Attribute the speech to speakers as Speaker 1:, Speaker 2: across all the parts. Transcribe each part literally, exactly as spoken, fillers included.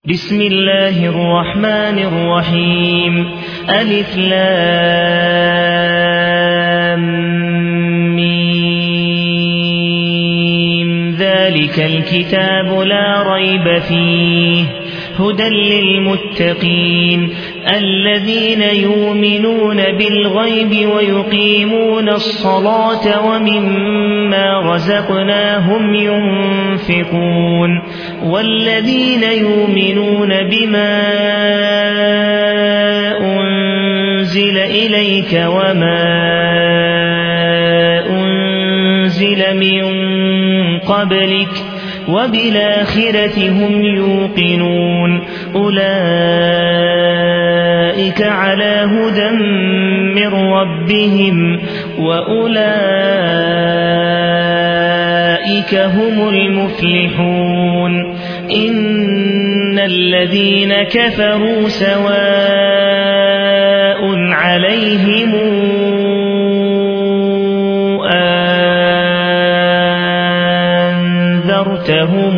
Speaker 1: بسم الله الرحمن الرحيم ألف لام ميم ذلك الكتاب لا ريب فيه هدى للمتقين الذين يؤمنون بالغيب ويقيمون الصلاة ومما رزقناهم ينفقون والذين يؤمنون بما أنزل إليك وما أنزل من قبلك وبالآخرة هم يوقنون أولئك على هدى من ربهم وأولئك هم المفلحون إن الذين كفروا سواء عليهم أنذرتهم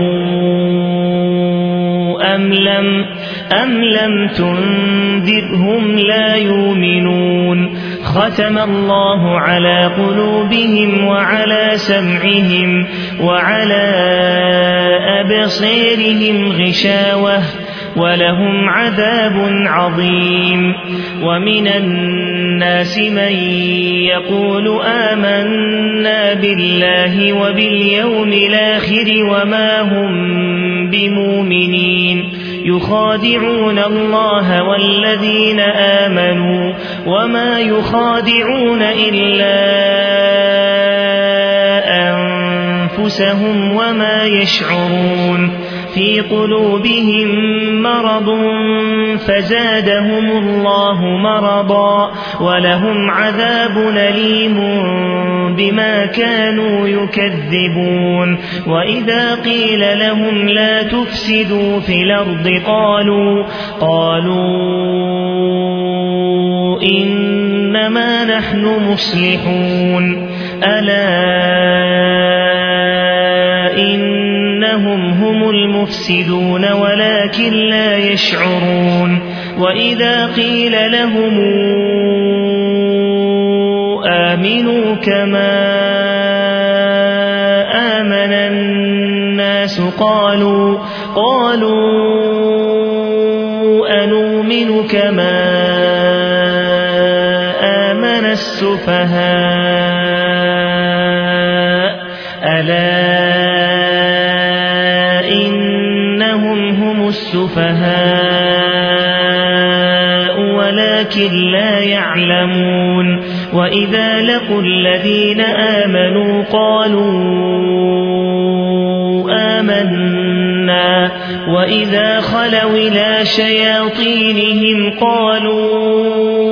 Speaker 1: أم لم, أم لم تنذرهم لا يؤمنون ختم الله على قلوبهم وعلى سمعهم وعلى أبصيرهم غشاوة ولهم عذاب عظيم ومن الناس من يقول آمنا بالله وباليوم الآخر وما هم بمؤمنين يخادعون الله والذين آمنوا وما يخادعون إلا أنفسهم وما يشعرون في قلوبهم مرض فزادهم الله مرضا ولهم عذاب أليم بما كانوا يكذبون وإذا قيل لهم لا تفسدوا في الأرض قالوا قالوا إنما نحن مصلحون ألا إنهم هم المفسدون ولكن لا يشعرون وإذا قيل لهم آمنوا كما آمن الناس قالوا قالوا أنؤمن كما آمن السفهاء ألا السفهاء ولكن لا يعلمون وإذا لقوا الذين آمنوا قالوا آمنا وإذا خلوا إلى شياطينهم قالوا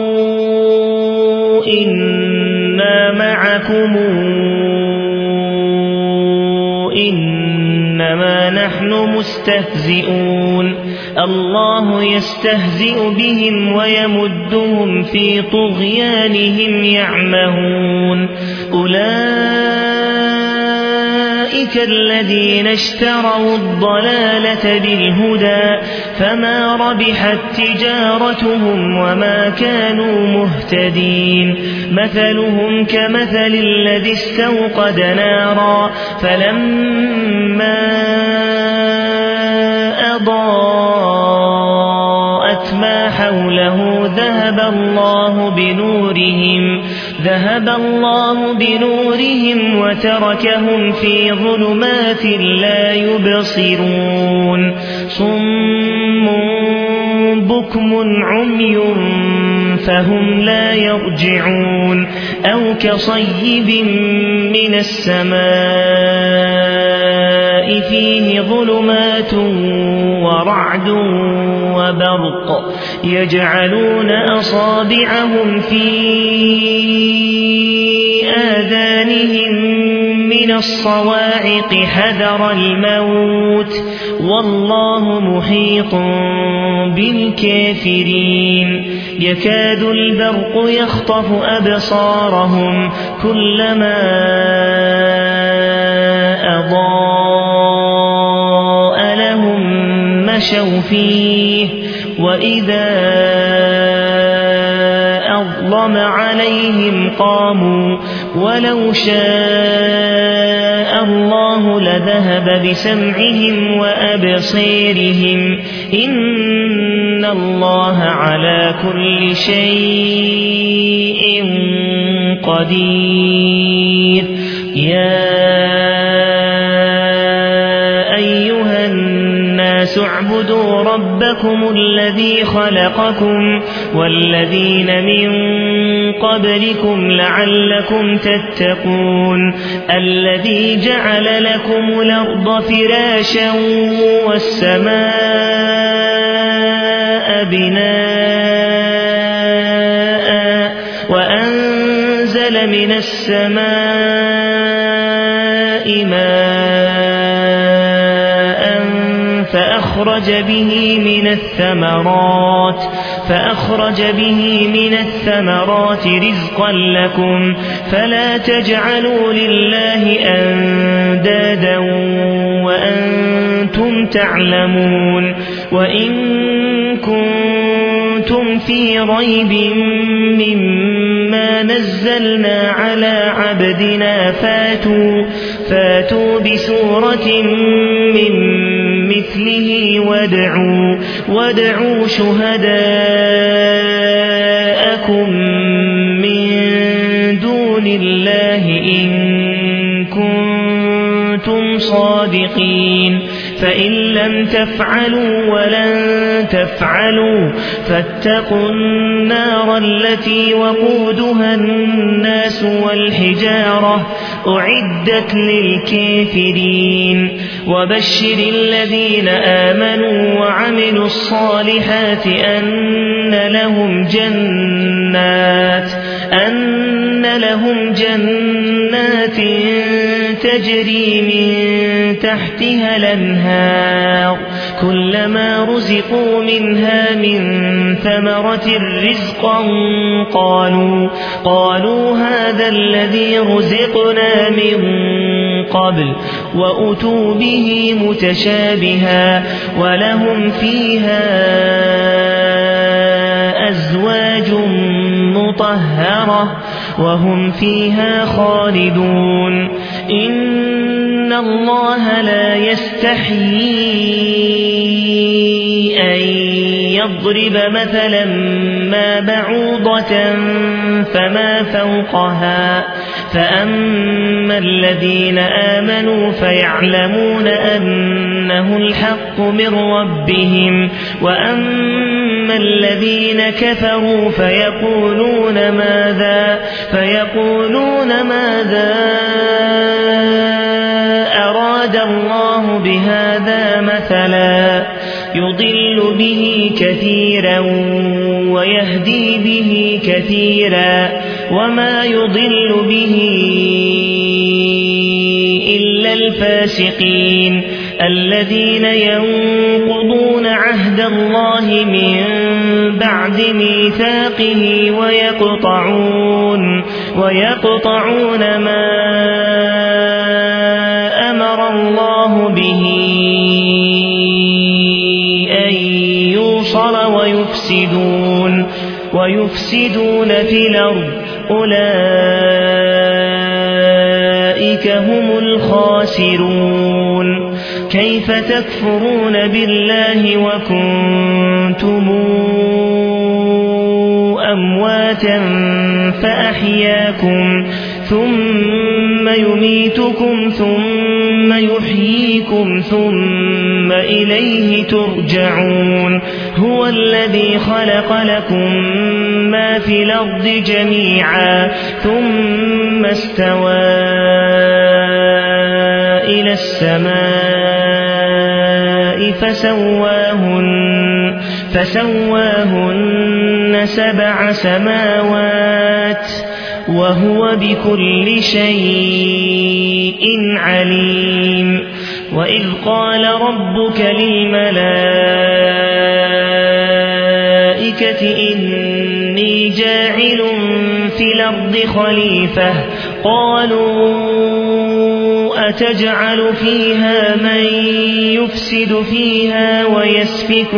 Speaker 1: إنا معكم إنما نحن مستهزئون الله يستهزئ بهم ويمدهم في طغيانهم يعمهون أولئك الذين اشتروا الضلالة بالهدى فما ربحت تجارتهم وما كانوا مهتدين مثلهم كمثل الذي استوقد نارا فلما أضاءت ما حوله ذهب الله بنورهم ذهب الله بنورهم وتركهم في ظلمات لا يبصرون صم بكم عمي فهم لا يرجعون أو كصيب من السماء فيه ظلمات ورعد وبرق يجعلون أصابعهم في آذانهم من الصواعق حذر الموت والله محيط بالكافرين يكاد البرق يخطف أبصارهم كلما أضاء مشوا فيه وإذا أظلم عليهم قاموا ولو شاء الله لذهب بسمعهم وأبصيرهم إن الله على كل شيء قدير يا أيها الناس اعبدوا ربكم الذي خلقكم والذين من قبلكم لعلكم تتقون الذي جعل لكم الأرض فراشا والسماء بناء وأنزل من السماء ماء فأخرج به من الثمرات فأخرج به من الثمرات رزقا لكم فلا تجعلوا لله أندادا وأنتم تعلمون وإن كنتم في ريب مما نزلنا على عبدنا فاتوا, فاتوا بسورة من مثله وادعوا, وادعوا شهداءكم من دون الله إن كنتم صادقين فإن لم تفعلوا ولن تفعلوا فاتقوا النار التي وقودها الناس والحجارة أعدت للكافرين وبشر الذين آمنوا وعملوا الصالحات أن لهم جنات أن لهم جنات تجري من تحتها الأنهار كلما رزقوا منها من ثمرة رزقا قالوا, قالوا هذا الذي رزقنا من قبل وأتوا به متشابها ولهم فيها أزواج مطهرة وهم فيها خالدون إن الله لا يستحيي أن يضرب مثلا ما بعوضة فما فوقها فأما الذين آمنوا فيعلمون أنه الحق من ربهم وأما الذين كفروا فيقولون ماذا فيقولون ماذا أراد الله بهذا مثلا يضل به كثيرا ويهدي به كثيرا وما يضل به إلا الفاسقين الذين ينقضون عهد الله من بعد ميثاقه ويقطعون, ويقطعون ما أمر الله به أن يوصل ويفسدون, ويفسدون في الأرض أولئك هم الخاسرون كيف تكفرون بالله وكنتم أمواتا فأحياكم ثم يميتكم ثم يحييكم ثم إليه ترجعون هو الذي خلق لكم ما في الأرض جميعا ثم استوى إلى السماء فسواهن, فسواهن سبع سماوات وهو بكل شيء عليم وإذ قال ربك للملائكة إني جاعل في الأرض خليفة قالوا أتجعل فيها من يفسد فيها ويسفك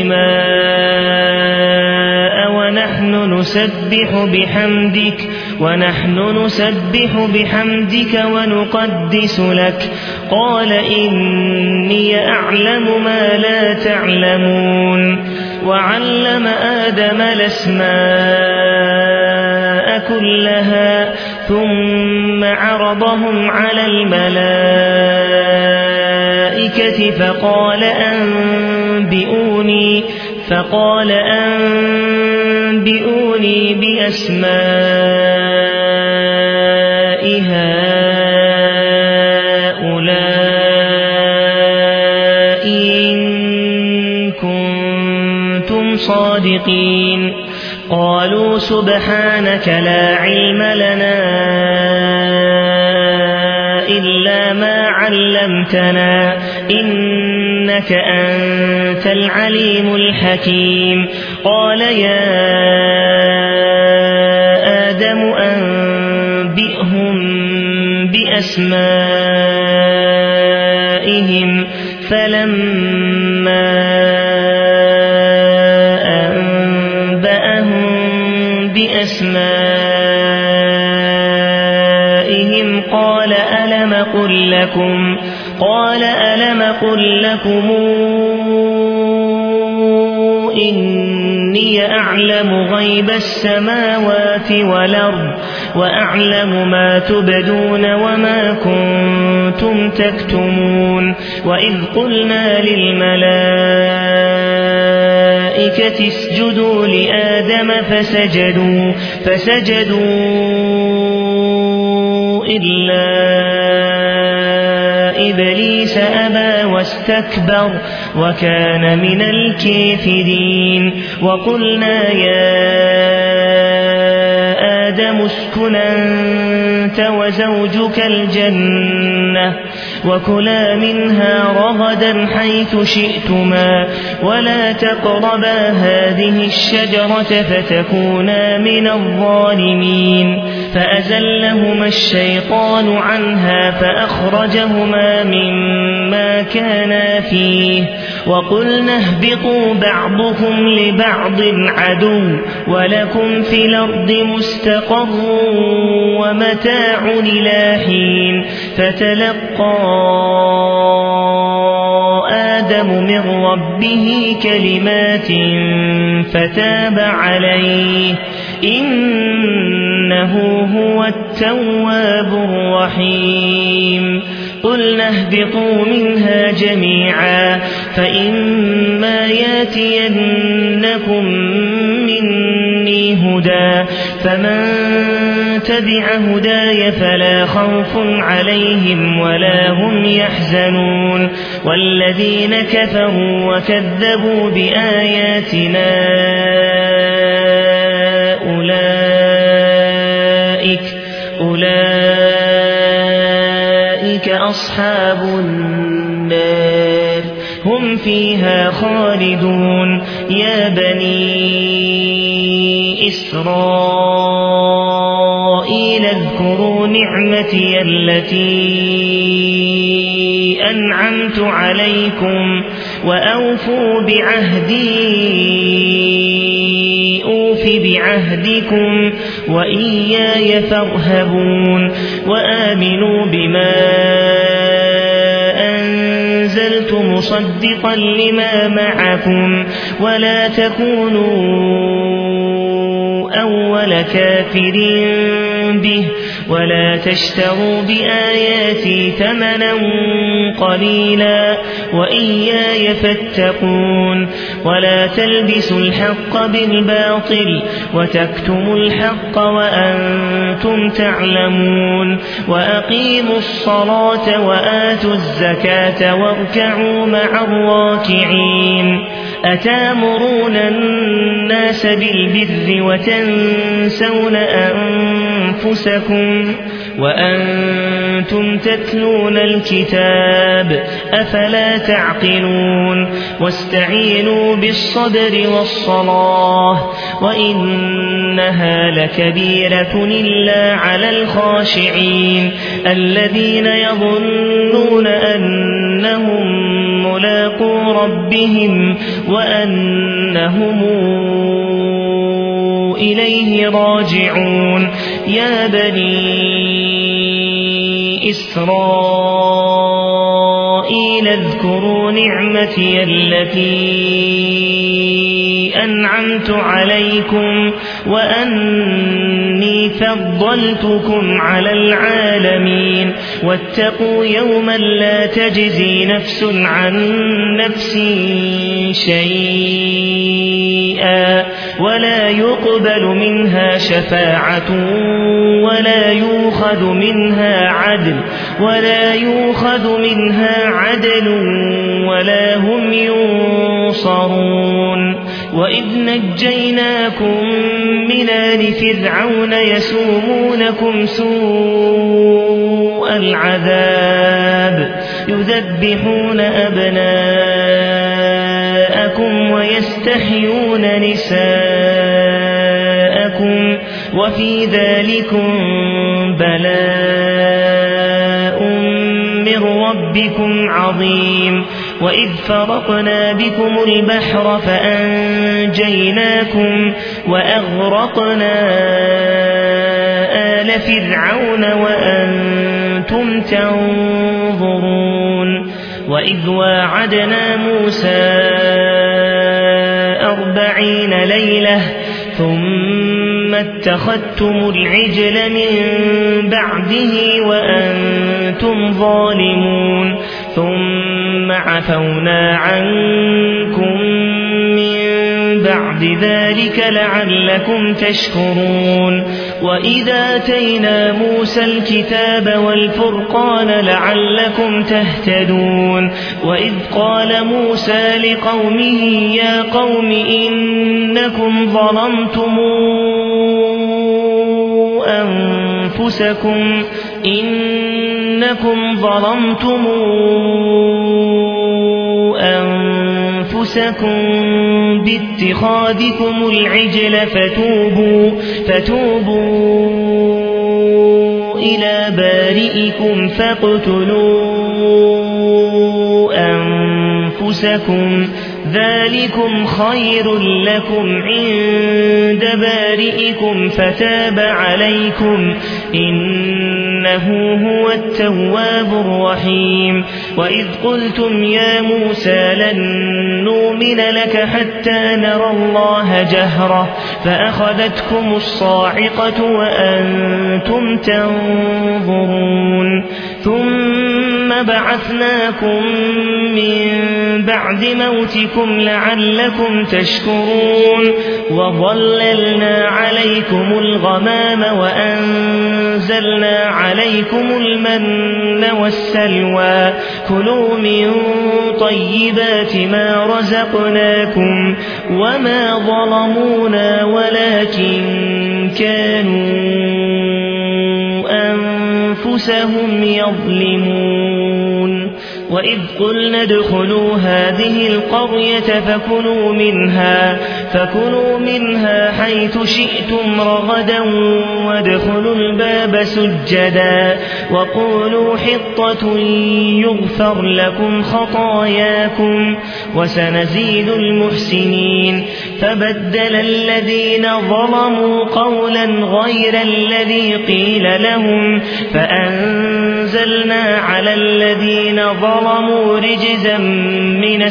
Speaker 1: الدماء ونحن نسبح بحمدك ونحن نسبح بحمدك ونقدس لك قال إني أعلم ما لا تعلمون وعلم آدم الأسماء كلها ثم عرضهم على الملائكة فقال أنبئوني فقال أنبئوني بأسماء هؤلاء إن كنتم صادقين قالوا سبحانك لا علم لنا إلا ما علمتنا إنك أنت العليم الحكيم قال يا آدم أنبئهم بأسمائهم فلما أنبأهم بأسمائهم قال ألم قل لكم قال ألم قل لكم إني أعلم غيب السماوات والأرض وأعلم ما تبدون وما كنتم تكتمون وإذ قلنا للملائكة اسجدوا لآدم فسجدوا فسجدوا إلا إبليس أبى واستكبر وكان من الكافرين وقلنا يا آدم اسكن أنت وزوجك الجنة وكلا منها رغدا حيث شئتما ولا تقربا هذه الشجرة فتكونا من الظالمين فأزلهما الشيطان عنها فأخرجهما مما كانا فيه وقلنا اهبطوا بعضكم لبعض عدو ولكم في الأرض مستقر ومتاع إلى حين فتلقى آدم من ربه كلمات فتاب عليه إنه هو التواب الرحيم قلنا اهبطوا منها جميعا فإما ياتينكم مني هدى فمن تبع هداي فلا خوف عليهم ولا هم يحزنون والذين كفروا وكذبوا بآياتنا أولئك أولئك أصحاب النار هم فيها خالدون يا بني إسرائيل اذكروا نعمتي التي أنعمت عليكم وأوفوا بعهدي أوف بعهدكم وإياي فارهبون وآمنوا بما أنزلت مصدقا لما معكم ولا تكونوا أول كافر به ولا تشتروا بآياتي ثمنا قليلا وإياي فاتقون ولا تلبسوا الحق بالباطل وتكتموا الحق وأنتم تعلمون وأقيموا الصلاة وآتوا الزكاة واركعوا مع الراكعين أتامرون الناس بالبر وتنسون أنفسكم وأنتم تتلون الكتاب أفلا تعقلون واستعينوا بالصبر والصلاة وإنها لكبيرة إلا على الخاشعين الذين يظنون أنهم ملاقو ربهم وأنهم إليه راجعون يا بني إسرائيل اذكروا نعمتي التي أنعمت عليكم وأني فضلتكم على العالمين واتقوا يوما لا تجزي نفس عن نفس شيئا ولا يقبل منها شفاعة ولا يؤخذ منها عدل ولا يؤخذ منها عدل ولا هم ينصرون وإذ نجيناكم من آل فرعون يسومونكم سوء العذاب يذبحون أبناءكم ويستحيون نساءكم وفي ذلكم بلاء من ربكم عظيم وإذ فرقنا بكم البحر فأنجيناكم وأغرقنا آل فرعون وأنتم تنظرون وإذ واعدنا موسى أربعين ليلة ثم اتخذتم العجل من بعده وأنتم ظالمون ثم عفونا عنكم من بعد ذلك لعلكم تشكرون وإذا آتينا موسى الكتاب والفرقان لعلكم تهتدون وإذ قال موسى لقومه يا قوم إنكم ظلمتم أنفسكم إنكم ظلمتم أنفسكم باتخاذكم العجل فتوبوا فتوبوا إلى بارئكم فاقتلوا أنفسكم ذلكم خير لكم عند بارئكم فتاب عليكم إنه هو التواب الرحيم وإذ قلتم يا موسى لن نؤمن لك حتى نرى الله جهرة فأخذتكم الصاعقة وأنتم تنظرون ثم بعثناكم من بعد موتكم لعلكم تشكرون وظللنا عليكم الغمام وأنزلنا عليكم المن والسلوى كلوا من طيبات ما رزقناكم وما ظلمونا ولكن كانوا أنفسهم يظلمون وإذ قلنا ادخلوا هذه القرية فكلوا منها فكلوا منها حيث شئتم رغدا وادخلوا الباب سجدا وقولوا حطة يغفر لكم خطاياكم وسنزيد المحسنين فبدل الذين ظلموا قولا غير الذي قيل لهم فأنزلنا على الذين ظلموا رجزا من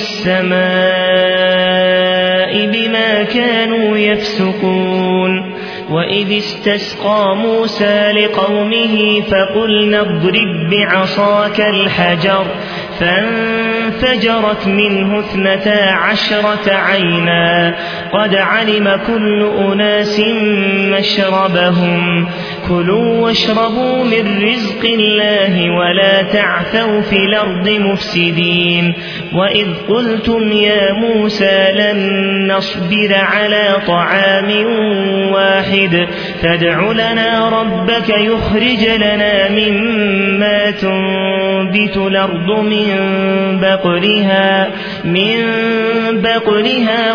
Speaker 1: السماء بما كانوا يفسقون وإذ استسقى موسى لقومه فقلنا اضرب بعصاك الحجر فانفجرت منه اثنتا عشرة عينا قد علم كل أناس مشربهم كلوا واشربوا من رزق الله ولا تعثوا في الأرض مفسدين وإذ قلتم يا موسى لن نصبر على طعام واحد فادع لنا ربك يخرج لنا مما تنبت الأرض من بقلها من بقلها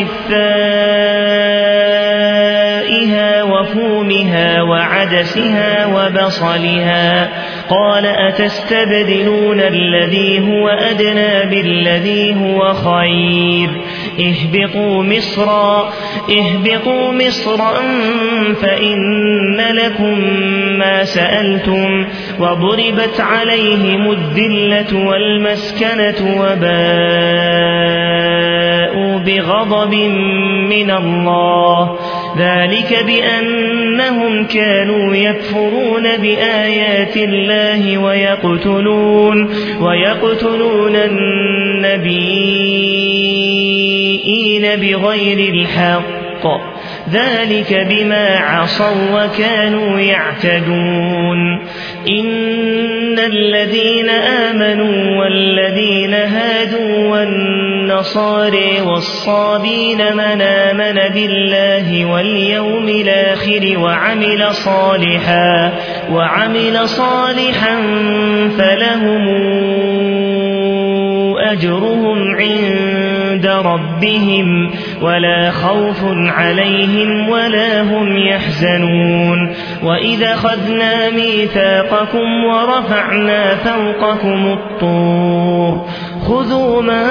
Speaker 1: وقثائها وفومها وعدسها وبصلها قال أتستبدلون الذي هو أدنى بالذي هو خير اهبطوا مصرا اهبطوا مصرا فإن لكم ما سألتم وضربت عليهم الذلة والمسكنة وباءوا بغضب من الله ذلك بأنهم كانوا يكفرون بآيات الله ويقتلون ويقتلون النبيين بغير الحق ذلك بما عصوا وكانوا يعتدون إن الذين آمنوا والذين هادوا والنصارى والصابين من آمن بالله واليوم الآخر وعمل صالحا وعمل صالحا فلهم أجرهم عند ربهم ولا خوف عليهم ولا هم يحزنون وإذا أخذنا ميثاقكم ورفعنا فوقكم الطور خذوا ما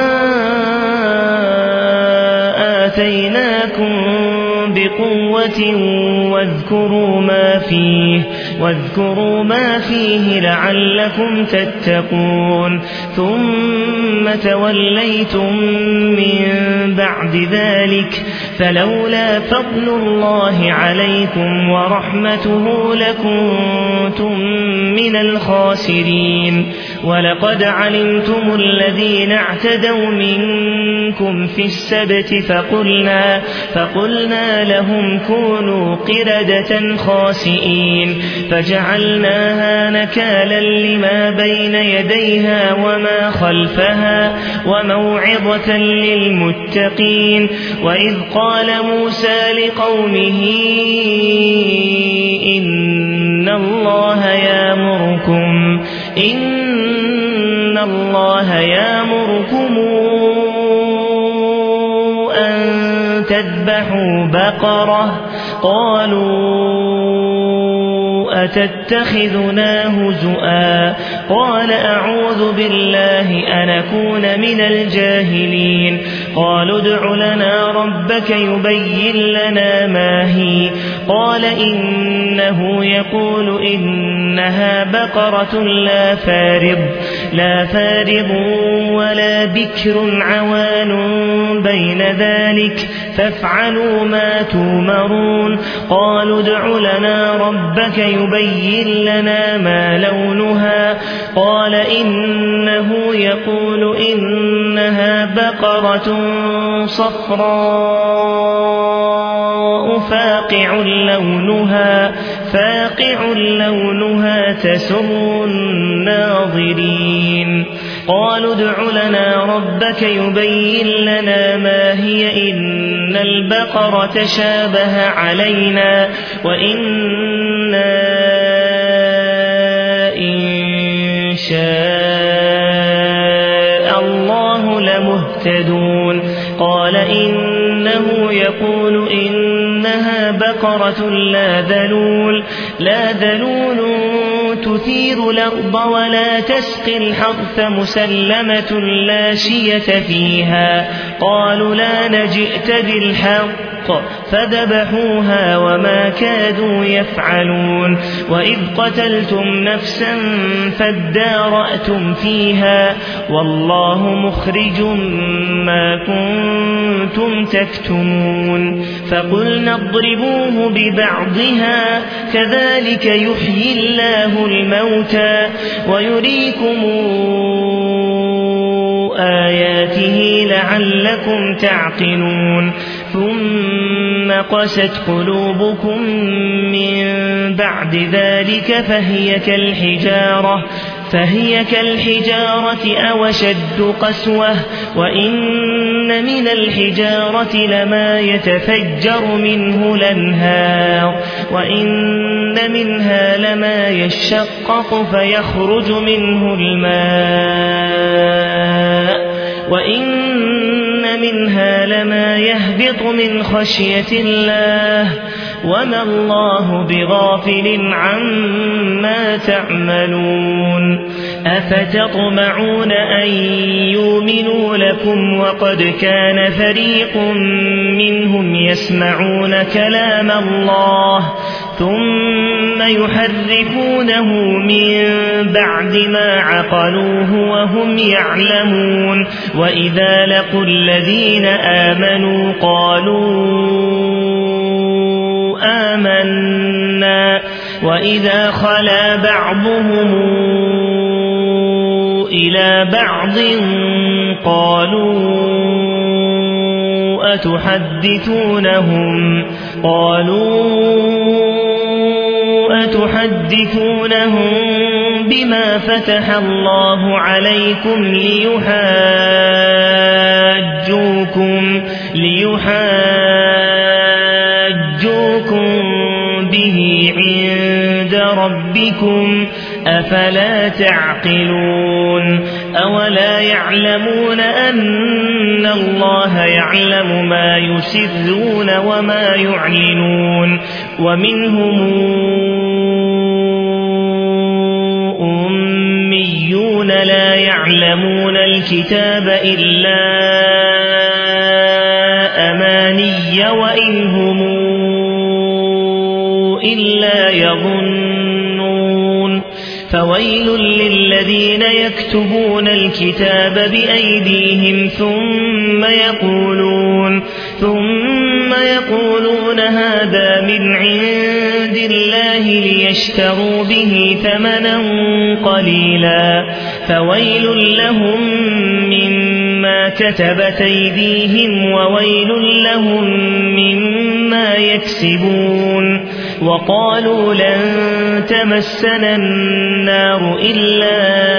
Speaker 1: آتيناكم بقوة واذكروا ما فيه واذكروا ما فيه لعلكم تتقون ثم توليتم من بعد ذلك فلولا فضل الله عليكم ورحمته لكنتم من الخاسرين ولقد علمتم الذين اعتدوا منكم في السبت فقلنا, فقلنا لهم كونوا قردة خاسئين فجعلناها نكالا لما بين يديها وما خلفها وموعظة للمتقين وإذ قال موسى لقومه إن الله يأمركم إن الله يأمركم أن تذبحوا بقرة قالوا أتتخذنا هزؤا قال أعوذ بالله أن أكون من الجاهلين قالوا ادع لنا ربك يبين لنا ما هي قال إنه يقول إنها بقرة لا فارض لا فارض ولا بكر عوان بين ذلك فافعلوا ما تؤمرون قالوا ادع لنا ربك يبين لنا ما لونها قال إنه يقول إنها بقرة صفراء فاقع لونها فاقع لونها تسر الناظرين قالوا ادع لنا ربك يبين لنا ما هي إن البقرة شابه علينا وإنا إن شاء الله لمهتدون قال إنه يقول إنها بقرة لا ذلول لا ذلول تثير الأرض ولا تسقي الحرث مسلمة لا شية فيها قالوا لا نجئت بالحق فذبحوها وما كادوا يفعلون وإذ قتلتم نفسا فادارأتم فيها والله مخرج ما كنتم تكتمون فقلنا اضربوه ببعضها كذلك يحيي الله الموتى ويريكم آياته لعلكم تعقلون ثم قست قلوبكم من بعد ذلك فهي كالحجارة فهي كالحجارة أو أشد قسوة وإن من الحجارة لما يتفجر منه الأنهار وإن منها لما يشقق فيخرج منه الماء وإن منها لما يهبط من خشية الله وما الله بغافل عما تعملون أفتطمعون أن يؤمنوا لكم وقد كان فريق منهم يسمعون كلام الله ثم يحرفونه من بعد ما عقلوه وهم يعلمون وإذا لقوا الذين آمنوا قالوا آمنا وإذا خلا بعضهم إلى بعض قالوا أتحدثونهم قالوا أتحدثونهم بما فتح الله عليكم ليحاجوكم ليحاجوكم به عند ربكم أفلا تعقلون أولا يعلمون أن الله يعلم ما يسرون وما يعلنون ومنهم أميون لا يعلمون الكتاب إلا أماني وإن هم إلا يظنون فويل للذين يكتبون الكتاب بأيديهم ثم يقولون ثم يقولون هذا من عند الله ليشتروا به ثمنا قليلا فويل لهم مما كتبت أيديهم وويل لهم مما يكسبون وقالوا لن تمسنا النار إلا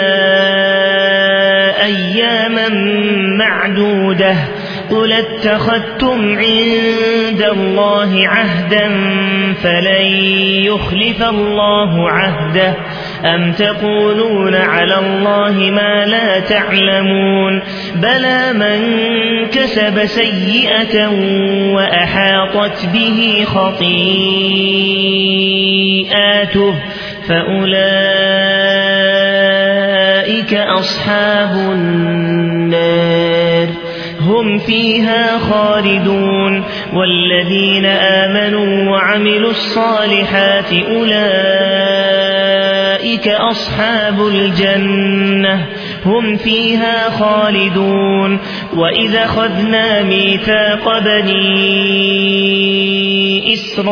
Speaker 1: أياما معدودة قل اتخذتم عند الله عهدا فلن يخلف الله عهده أم تقولون على الله ما لا تعلمون بلى من كسب سيئة وأحاطت به خطيئاته فأولئك أصحاب النار هم فيها خالدون والذين آمنوا وعملوا الصالحات أولئك أصحاب الجنة هم فيها خالدون وإذا أخذنا ميثاق بني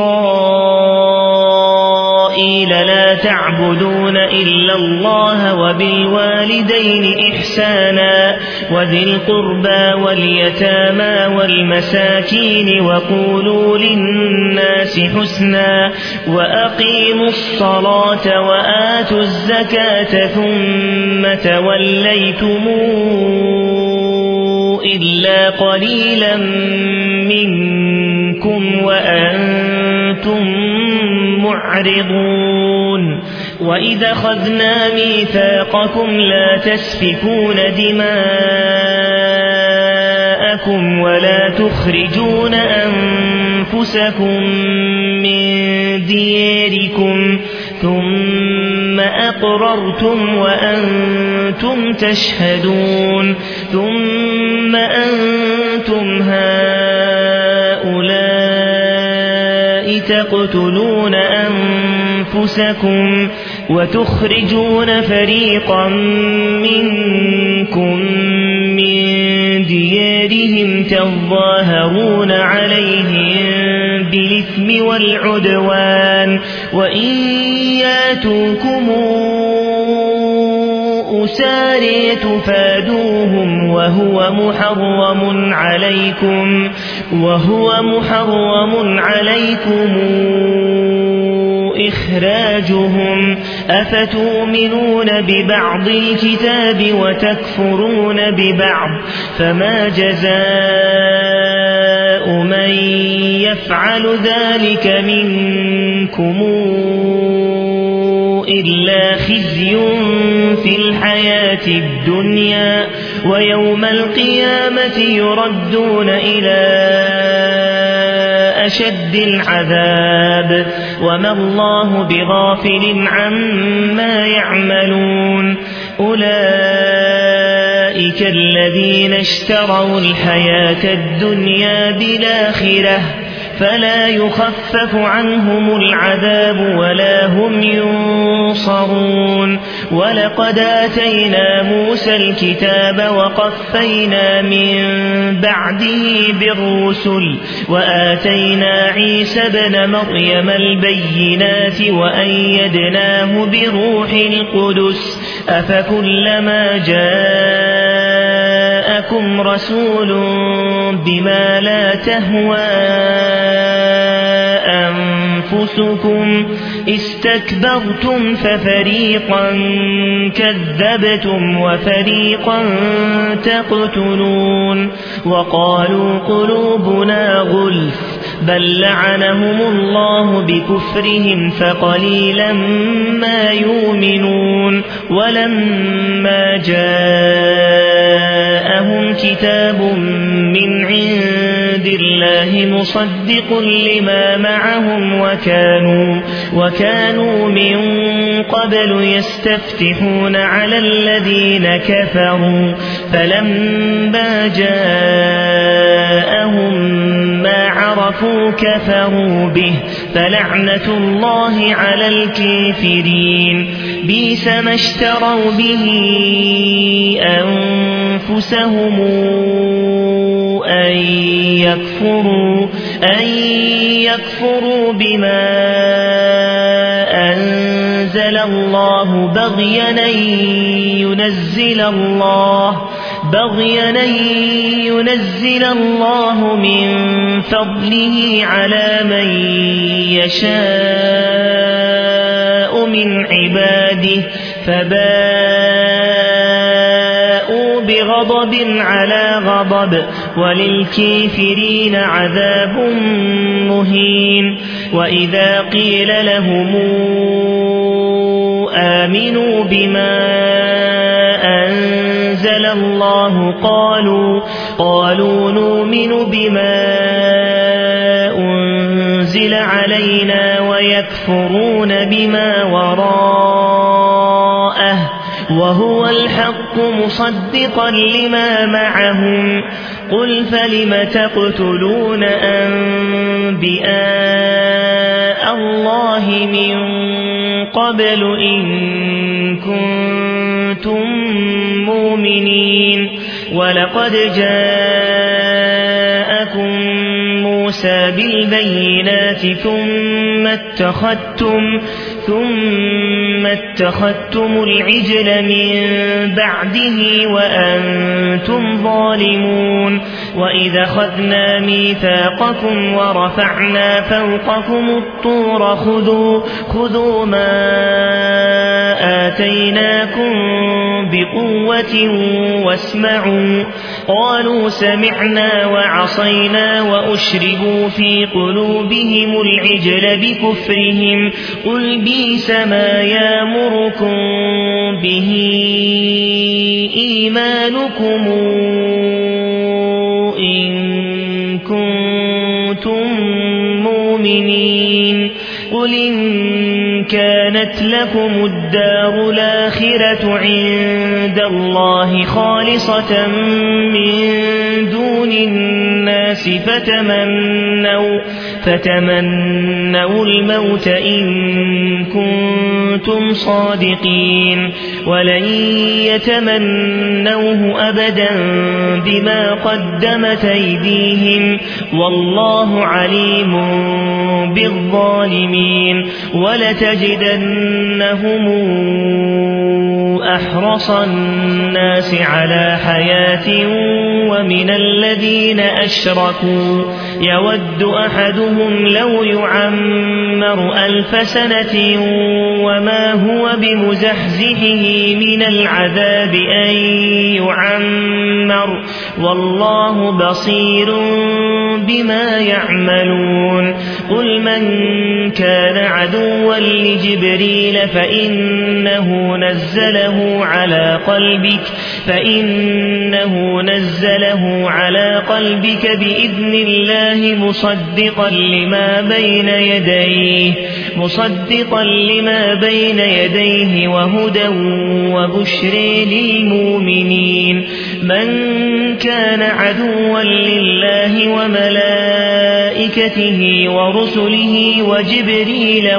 Speaker 1: إسرائيل لا تعبدون إلا الله وبالوالدين إحسانا وذي القربى واليتامى والمساكين وقولوا للناس حسنا وأقيموا الصلاة وآتوا الزكاة ثم توليتم إلا قليلا منكم وأنتم معرضون وإذا أخذنا ميثاقكم لا تسفكون دماءكم ولا تخرجون أنفسكم من دياركم ثم أقررتم وأنتم تشهدون ثم أنتم هؤلاء تقتلون أنفسكم وتخرجون فريقا منكم من ديارهم تظاهرون عليهم بالإثم والعدوان وإن ياتوكم أساري تفادوهم وهو محرم عليكم وهو محرم عليكم إخراجهم أفتؤمنون ببعض الكتاب وتكفرون ببعض فما جزاء من يفعل ذلك منكم إلا خزي في الحياة الدنيا ويوم القيامة يردون إلى أشد العذاب وما الله بغافل عما يعملون أولئك الذين اشتروا الحياة الدنيا بالآخرة فلا يخفف عنهم العذاب ولا هم ينصرون ولقد آتينا موسى الكتاب وقفينا من بعده بالرسل وآتينا عيسى ابن مريم البينات وأيدناه بروح القدس أفكلما جاءكم رسول بما لا تهوى أنفسكم استكبرتم ففريقا كذبتم وفريقا تقتلون وقالوا قلوبنا غلف بل لعنهم الله بكفرهم فقليلا ما يؤمنون ولما جاءهم كتاب من عند الله مصدق لما معهم وكانوا, وكانوا من قبل يستفتحون على الذين كفروا فلما جاءهم ما عرفوا كفروا به فلعنة الله على الكافرين بئس ما اشتروا به أنفسهم أن يكفروا, أن يكفروا بما أنزل الله بغيا أن ينزل الله بغيا أن ينزل الله من فضله على من يشاء من عباده فباءوا بغضب على غضب وللكافرين عذاب مهين وإذا قيل لهم آمنوا بما أنزل الله قالوا, قالوا نؤمن بما أنزل علينا ويكفرون بما وراءه وهو الحق مصدقا لما معهم قل فلم تقتلون أنبياء الله من قبل إن كنتم مؤمنين ولقد جاءكم موسى بالبينات ثم اتخذتم ثم اتخذتم العجل من بعده وأنتم ظالمون وإذا أخذنا ميثاقكم ورفعنا فوقكم الطور خذوا, خذوا ما آتيناكم بقوة واسمعوا قالوا سمعنا وعصينا وأشربوا في قلوبهم العجل بكفرهم قل بئس ما يأمركم به إيمانكم إن كنتم مؤمنين قل إن كانت لكم الدار الآخرة عند الله خالصة من دون الناس فتمنوا, فتمنوا الموت إن كنتم صادقين ولن يتمنوه أبدا بما قدمت أيديهم والله عليم بالظالمين ولتجدنهم أحرص الناس على حياة ومن الذين أشركوا يود أحدهم لو يعمر ألف سنة وما هو بمزحزحه من العذاب أن يعمر والله بصير بما يعملون قل من كان عدوا لجبريل فإنه نزله على قلبك فإنه نزله على قلبك بإذن الله مصدقا لما بين يديه مصدقا لما بين يديه وهدى وبشر للمؤمنين من كان عدوا لله وملائكته ورسله وجبريل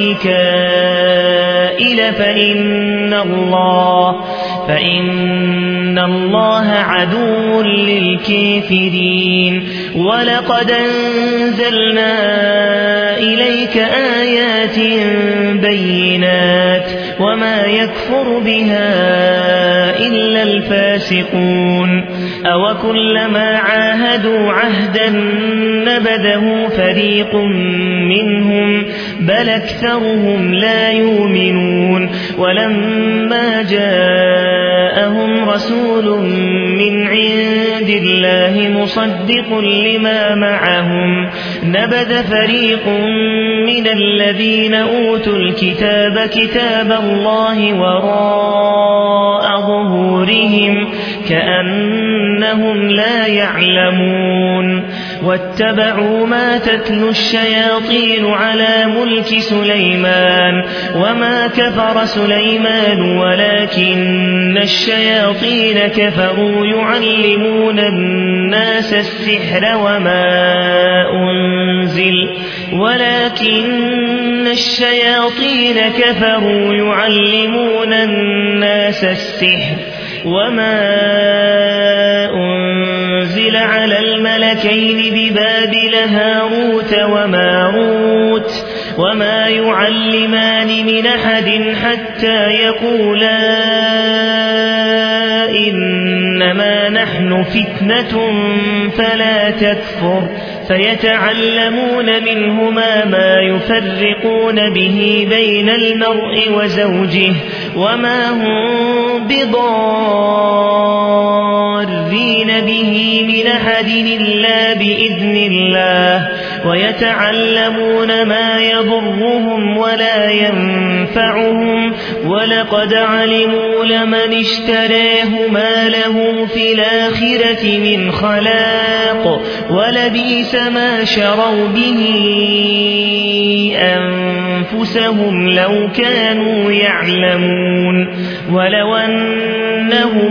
Speaker 1: وميكائيل فإن الله فإن الله عدو للكافرين ولقد أنزلنا إليك آيات بينات وما يكفر بها إلا الفاسقون أو كلما عاهدوا عهدا نبذه فريق منهم بل أكثرهم لا يؤمنون ولما جاءهم رسول من عند الله مصدق لما معهم نبذ فريق من الذين أوتوا الكتاب كتاب الله وراء ظهورهم كأنهم لا يعلمون واتبعوا ما تتلو الشياطين على ملك سليمان وما كفر سليمان ولكن الشياطين كفروا يعلمون الناس السحر وما أنزل ولكن الشياطين كفروا يعلمون الناس السحر وما أنزل على الملكين ببابل هاروت وماروت وما يعلمان من أحد حتى يقولا إنما نحن فتنة فلا تكفر فيتعلمون منهما ما يفرقون به بين المرء وزوجه وما هم بضارين به من أحد إلا بإذن الله ويتعلمون ما يضرهم ولا ينفعهم ولقد علموا لمن اشتراه ما له في الآخرة من خلاق ولبئس ما شروا به أنفسهم لو كانوا يعلمون ولو أنهم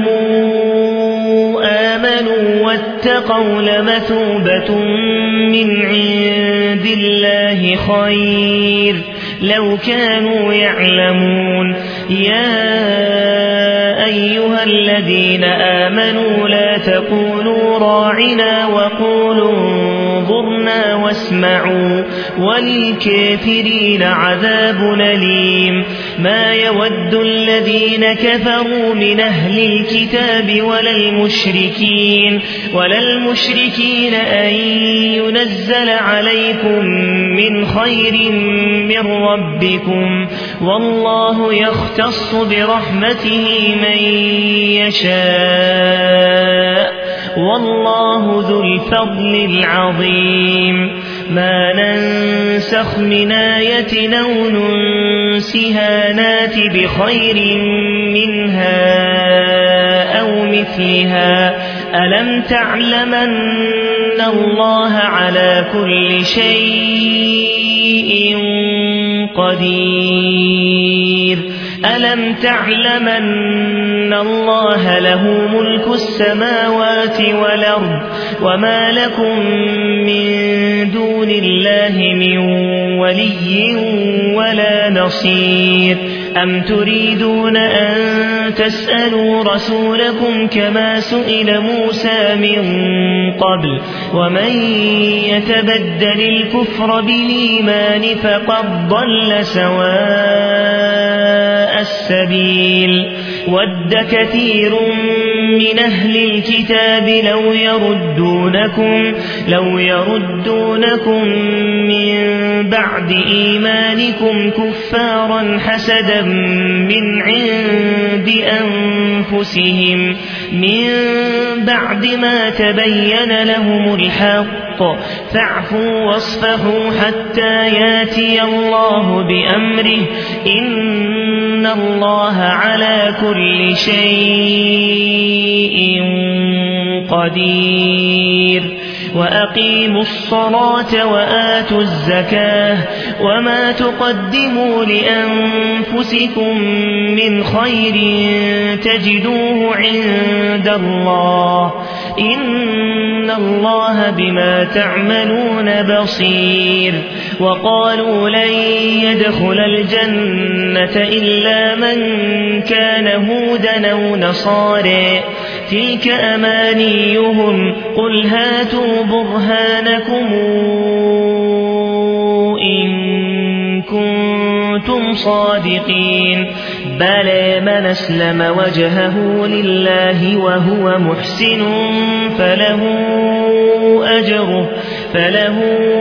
Speaker 1: آمنوا واتقوا لمثوبة من عند الله خير لو كانوا يعلمون يا أيها الذين آمنوا لا تقولوا راعنا وقولوا انظرنا واسمعوا وللكافرين عذاب أليم ما يود الذين كفروا من أهل الكتاب ولا المشركين ولا المشركين أن ينزل عليكم من خير من ربكم والله يختص برحمته من يشاء والله ذو الفضل العظيم ما ننسخ من آية أو ننسها نات بخير منها أو مثلها ألم تعلم أن الله على كل شيء قدير ألم تعلم أن الله له ملك السماوات والأرض وما لكم من دون الله من ولي ولا نصير أم تريدون أن تسألوا رسولكم كما سئل موسى من قبل ومن يتبدل الكفر بالإيمان فقد ضل سواء السبيل ود كثير من أهل الكتاب لو يردونكم, لو يردونكم من بعد إيمانكم كفارا حسدا من عند أنفسهم من بعد ما تبين لهم الحق فاعفوا واصفحوا حتى ياتي الله بأمره إن الله على كل شيء قدير. وأقيموا الصلاة وآتوا الزكاة وما تقدموا لأنفسكم من خير تجدوه عند الله إن الله بما تعملون بصير. وقالوا لن يدخل الجنة إلا من كان هودا أو نصارى تلك أمانيهم قل هاتوا برهانكم إن كنتم صادقين بلى من أسلم وجهه لله وهو محسن فله أجره, فله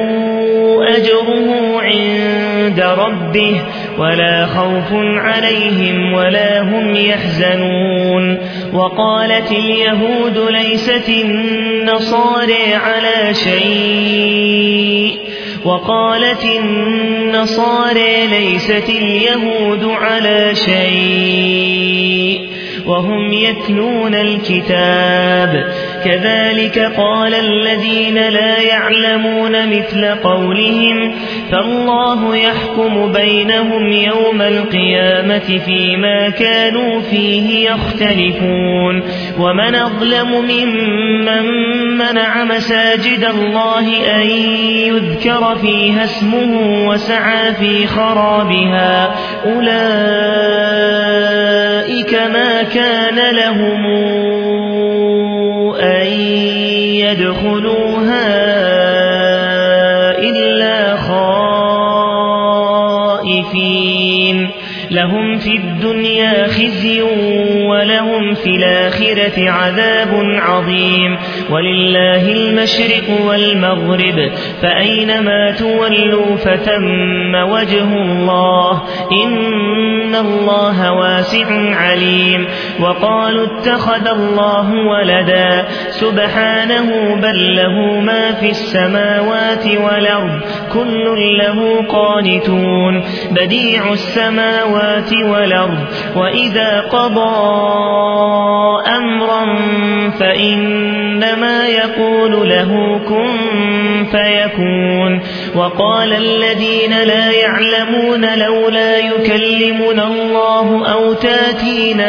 Speaker 1: أجره عند ربه ولا خوف عليهم ولا هم يحزنون. وقالت اليهود ليست النصارى على شيء وقالت النصارى ليست اليهود على شيء وهم يتلون الكتاب كذلك قال الذين لا يعلمون مثل قولهم فالله يحكم بينهم يوم القيامة فيما كانوا فيه يختلفون. ومن أظلم ممن منع مساجد الله أن يذكر فيها اسمه وسعى في خرابها أولئك ما كان لهم أن يدخلوها إلا خائفين لهم في الدنيا خزي ولهم في الآخرة عذاب عظيم. ولله المشرق والمغرب فأينما تولوا فثم وجه الله إن الله واسع عليم. وقالوا اتخذ الله ولدا سبحانه بل له ما في السماوات والأرض كل له قانتون بديع السماوات والأرض وإذا قضى أمرا فإنما يقول له كن فيكون. وقال الذين لا يعلمون لولا يكلمنا الله أو تاتينا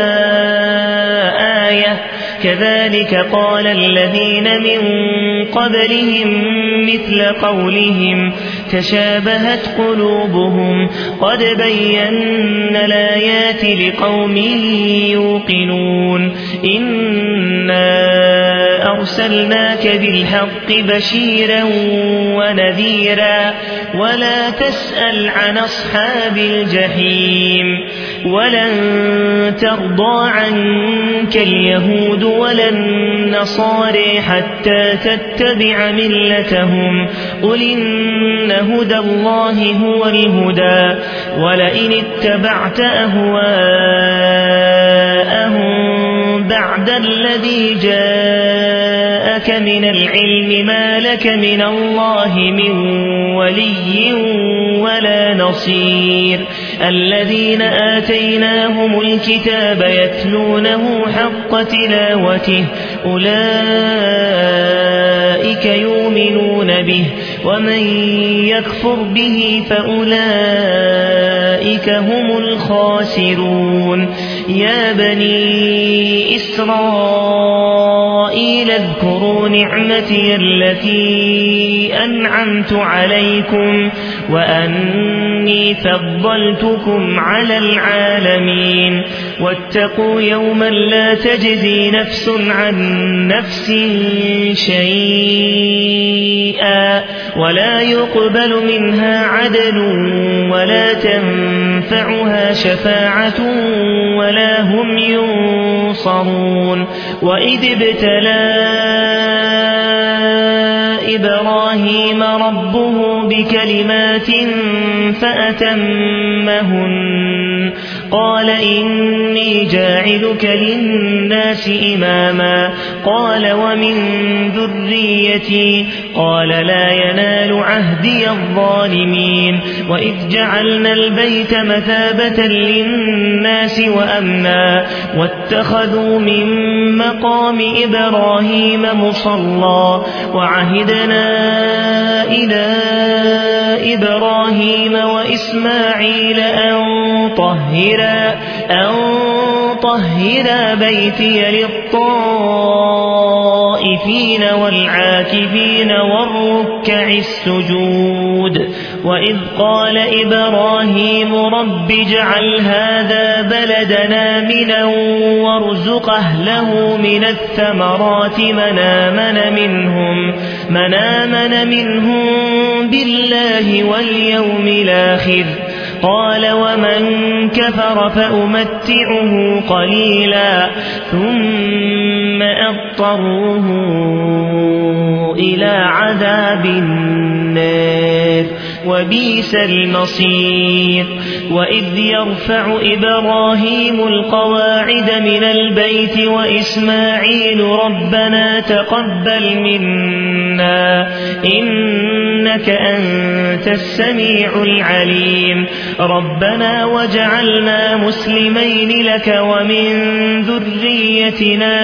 Speaker 1: آية كذلك قال الذين من قبلهم مثل قولهم تشابهت قلوبهم قد بينا الآيات لقوم يوقنون إنا أرسلناك بالحق بشيرا ونذيرا ولا تسأل عن أصحاب الجحيم ولن ترضى عنك اليهود ولا النصارى حتى تتبع ملتهم قل إن هدى الله هو الهدى ولئن اتبعت أهواءهم بعد الذي جاءك من العلم ما لك من الله من ولي ولا نصير. الذين آتيناهم الكتاب يتلونه حق تلاوته أولئك يؤمنون به ومن يكفر به فأولئك هم الخاسرون. يا بني إسرائيل إسرائيل اذكروا نعمتي التي أنعمت عليكم وأني فضلتكم على العالمين واتقوا يوما لا تجزي نفس عن نفس شيئا ولا يقبل منها عدل ولا تنفعها شفاعة ولا هم ينصرون وإذ ابتلى إبراهيم ربه بكلمات فأتمهن قال إني جاعلك للناس إماما قال ومن ذريتي قال لا ينال عهدي الظالمين وإذ جعلنا البيت مثابة للناس وأمنا واتخذوا من مقام إبراهيم مصلى وعهدنا إلى إبراهيم وإسماعيل أن طهرا أن طهرا بيتي للطائفين والعاكفين والركع السجود وإذ قال إبراهيم رب اجعل هذا بلدنا آمنا وارزق أهله من الثمرات من آمن منهم, من آمن منهم بالله واليوم الآخر قال ومن كفر فأمتعه قليلا ثم أضطره إلى عذاب النار وبئس المصير وإذ يرفع إبراهيم القواعد من البيت وإسماعيل ربنا تقبل منا إنك أنت السميع العليم ربنا وجعلنا مسلمين لك ومن ذريتنا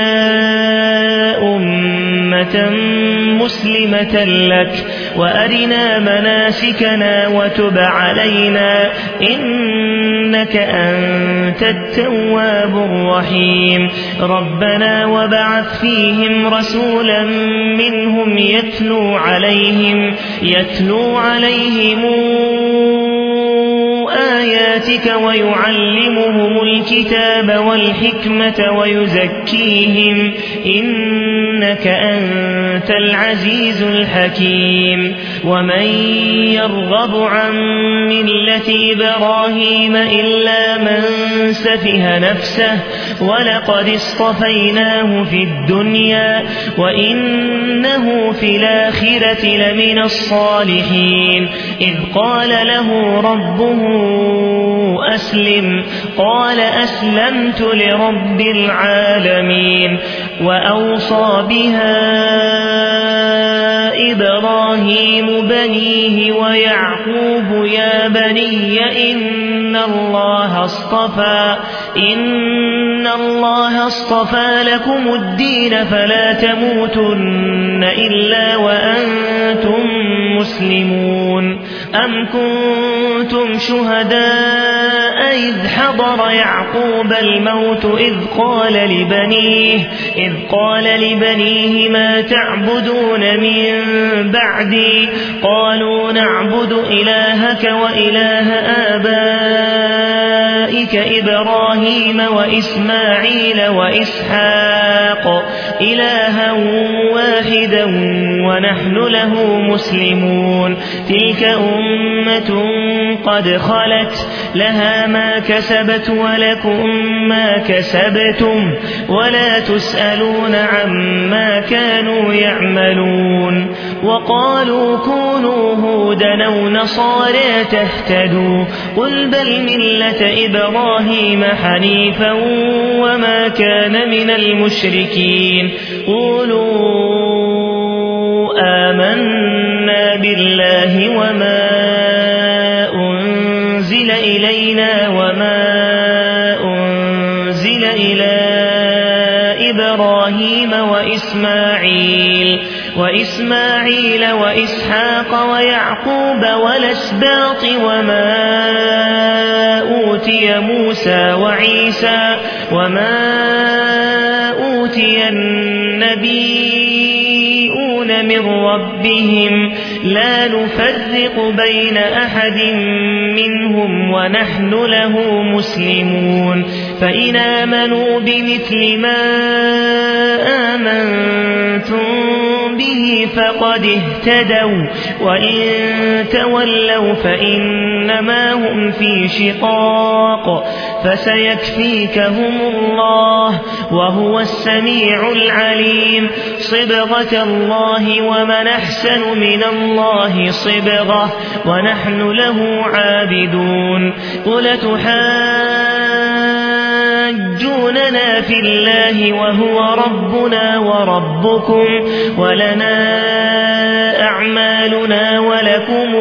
Speaker 1: أمة مسلمة لك وأرنا مناسكنا وتب علينا إنك أنت التواب الرحيم ربنا وبعث فيهم رسولا منهم يتلو عليهم يتلو عليهم آياتك ويعلمهم الكتاب والحكمة ويزكيهم إنك أنت العزيز الحكيم ومن يرغب عن ملة إبراهيم إلا من سفه نفسه ولقد اصطفيناه في الدنيا وإنه في الآخرة لمن الصالحين إذ قال له ربه أسلم قال أسلمت لرب العالمين وأوصى بها إبراهيم بنيه ويعقوب يا بني إن الله اصطفى إن الله اصطفى لكم الدين فلا تموتن إلا وأنتم مسلمون أم كنتم شهداء إذ حضر يعقوب الموت إذ قال لبنيه إذ قال لبنيه ما تعبدون من بعدي قالوا نعبد إلهك وإله آبائك إبراهيم وإسماعيل وإسحاق إلها واحدا ونحن له مسلمون تلك أمة قد خلت لها ما كسبت ولكم ما كسبتم ولا تسألون عما كانوا يعملون وقالوا كونوا هودا أو نصارى تهتدوا قل بل ملة إبراهيم حنيفا وما كان من المشركين قولوا آمنا بالله وما أنزل إلينا وما أنزل إلى إبراهيم وإسماعيل وإسماعيل وإسحاق ويعقوب والأسباط وما أوتي موسى وعيسى وما أوتي النبيون النبيون من ربهم لا نفرق بين أحد منهم ونحن له مسلمون فإن آمنوا بمثل ما آمنتم به فقد اهتدوا وإن تولوا فإنما هم في شقاق فسيكفيكهم الله وهو السميع العليم صبغة الله ومن أحسن من الله صبغة ونحن له عابدون قل تحاجوننا في الله وهو ربنا وربكم ولنا أعمالنا ولكم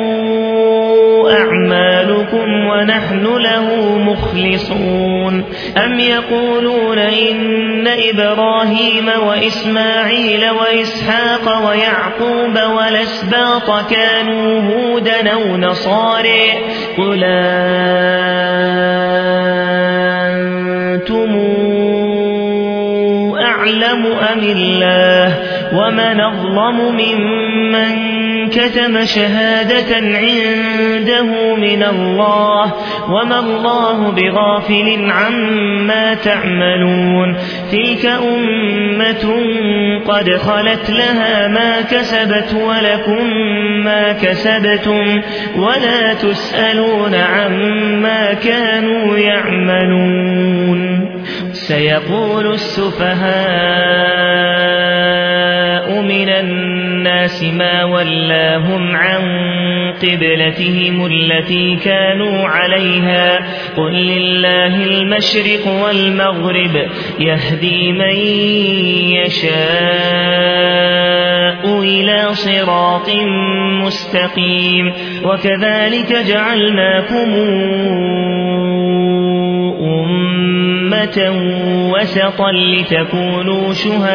Speaker 1: أعمالكم ونحن له مخلصون أم يقولون إن إبراهيم وإسماعيل وإسحاق ويعقوب والأسباط كانوا هودا أو نصارى قل أنتم أعلم أم الله ومن أظلم ممن كتم شهادة عنده من الله وما الله بغافل عما تعملون تلك أمة قد خلت لها ما كسبت ولكم ما كسبتم ولا تسألون عما كانوا يعملون سيقول السفهاء من الناس ما ولاهم عن قبلتهم التي كانوا عليها قل لله المشرق والمغرب يهدي من يشاء إلى صراط مستقيم وكذلك جعلناكم أمة وسطا لتكونوا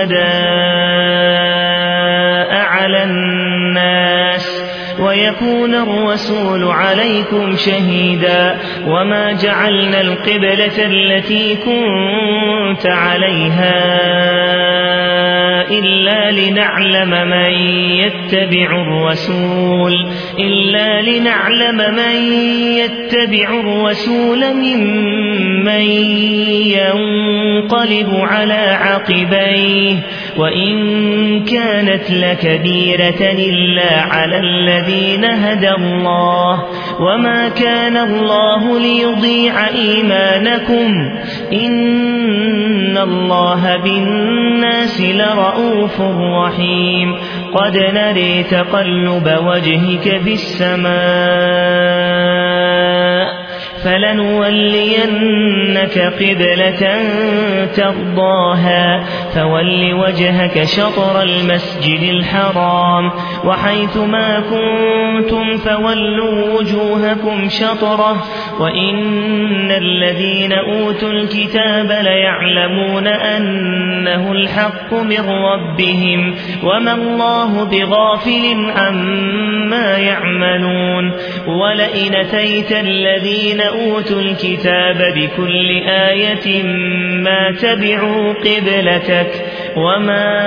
Speaker 1: شهداء على الناس ويكون الرسول عليكم شهيدا وما جعلنا القبلة التي كنت عليها إلا لنعلم من يتبع الرسول إلا لنعلم من يتبع الرسول ممن ينقلب على عقبيه وإن كانت لكبيرة إلا على الذين هدى الله وما كان الله ليضيع إيمانكم إن الله بالناس لرءوف رحيم قد نري تقلب وجهك في السماء فلنولينك قبلة ترضاها فول وجهك شطر المسجد الحرام وحيث ما كنتم فولوا وجوهكم شطره وإن الذين أوتوا الكتاب ليعلمون أنه الحق من ربهم وما الله بغافل عما يعملون ولئن أتيت الذين أوتوا الكتاب بكل آية ما تبعوا قبلتك وما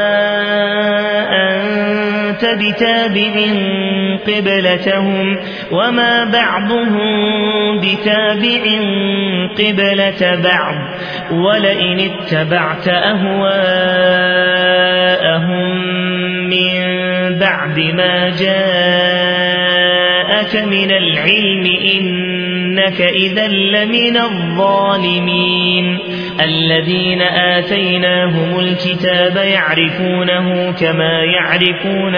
Speaker 1: أنت بتابع قبلتهم وما بعضهم بتابع قبلة بعض ولئن اتبعت أهواءهم من بعد ما جاءك من العلم إنك إذا لمن الظالمين الذين آتيناهم الكتاب يعرفونه كما يعرفون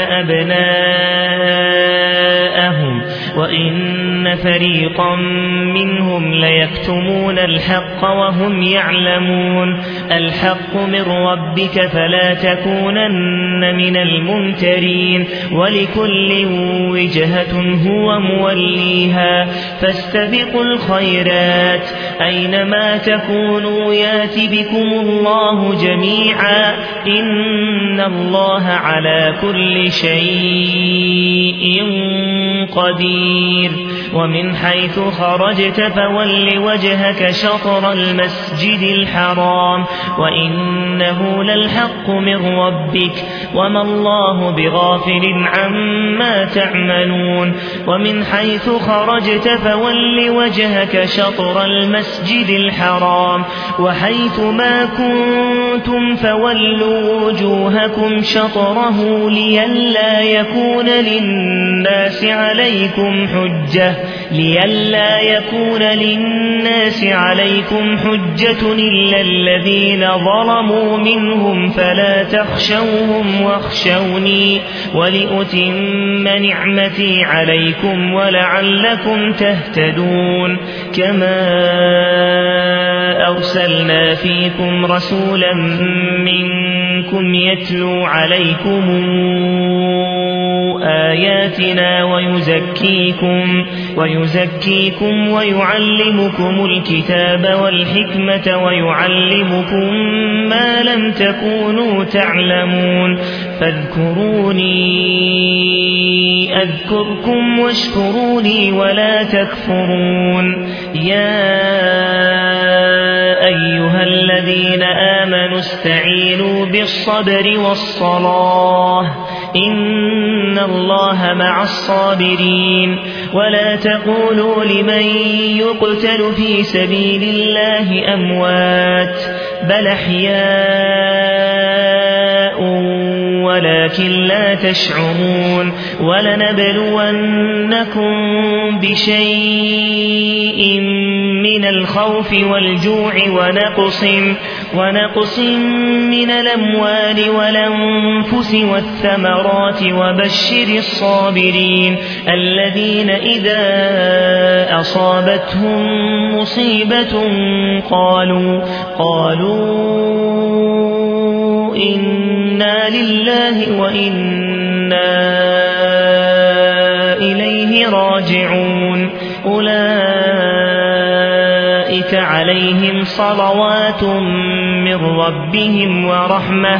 Speaker 1: أبناءهم وإن فريقا منهم ليكتمون الحق وهم يعلمون الحق من ربك فلا تكونن من الممترين ولكل وجهة هو موليها فاستبقوا الخيرات أينما تكونوا يات بكم الله جميعا إن الله على كل شيء قدير ومن حيث خرجت فول وجهك شطر المسجد الحرام وإنه للحق من ربك وما الله بغافل عما تعملون ومن حيث خرجت فول وجهك شطر المسجد الحرام وحيث ما كنتم فولوا وجوهكم شطره لئلا يكون للناس عليكم حجة لئلا يكون للناس عليكم حجة إلا الذين ظلموا منهم فلا تخشوهم واخشوني ولأتم نعمتي عليكم ولعلكم تهتدون كما أرسلنا فيكم رسولا منكم يتلو عليكم آياتنا ويزكيكم ويزكيكم ويعلمكم الكتاب والحكمة ويعلمكم ما لم تكونوا تعلمون فاذكروني أذكركم واشكروني ولا تكفرون يا أيها الذين آمنوا استعينوا بالصبر والصلاة إن الله مع الصابرين ولا تقولوا لمن يقتل في سبيل الله أموات بل أحياء ولكن لا تشعرون ولنبلونكم بشيء من الخوف والجوع ونقص ونقص من الأموال والأنفس والثمرات وبشر الصابرين الذين إذا أصابتهم مصيبة قالوا قالوا إنا لله وإنا إليه راجعون أولئك عليهم صلوات من ربهم ورحمة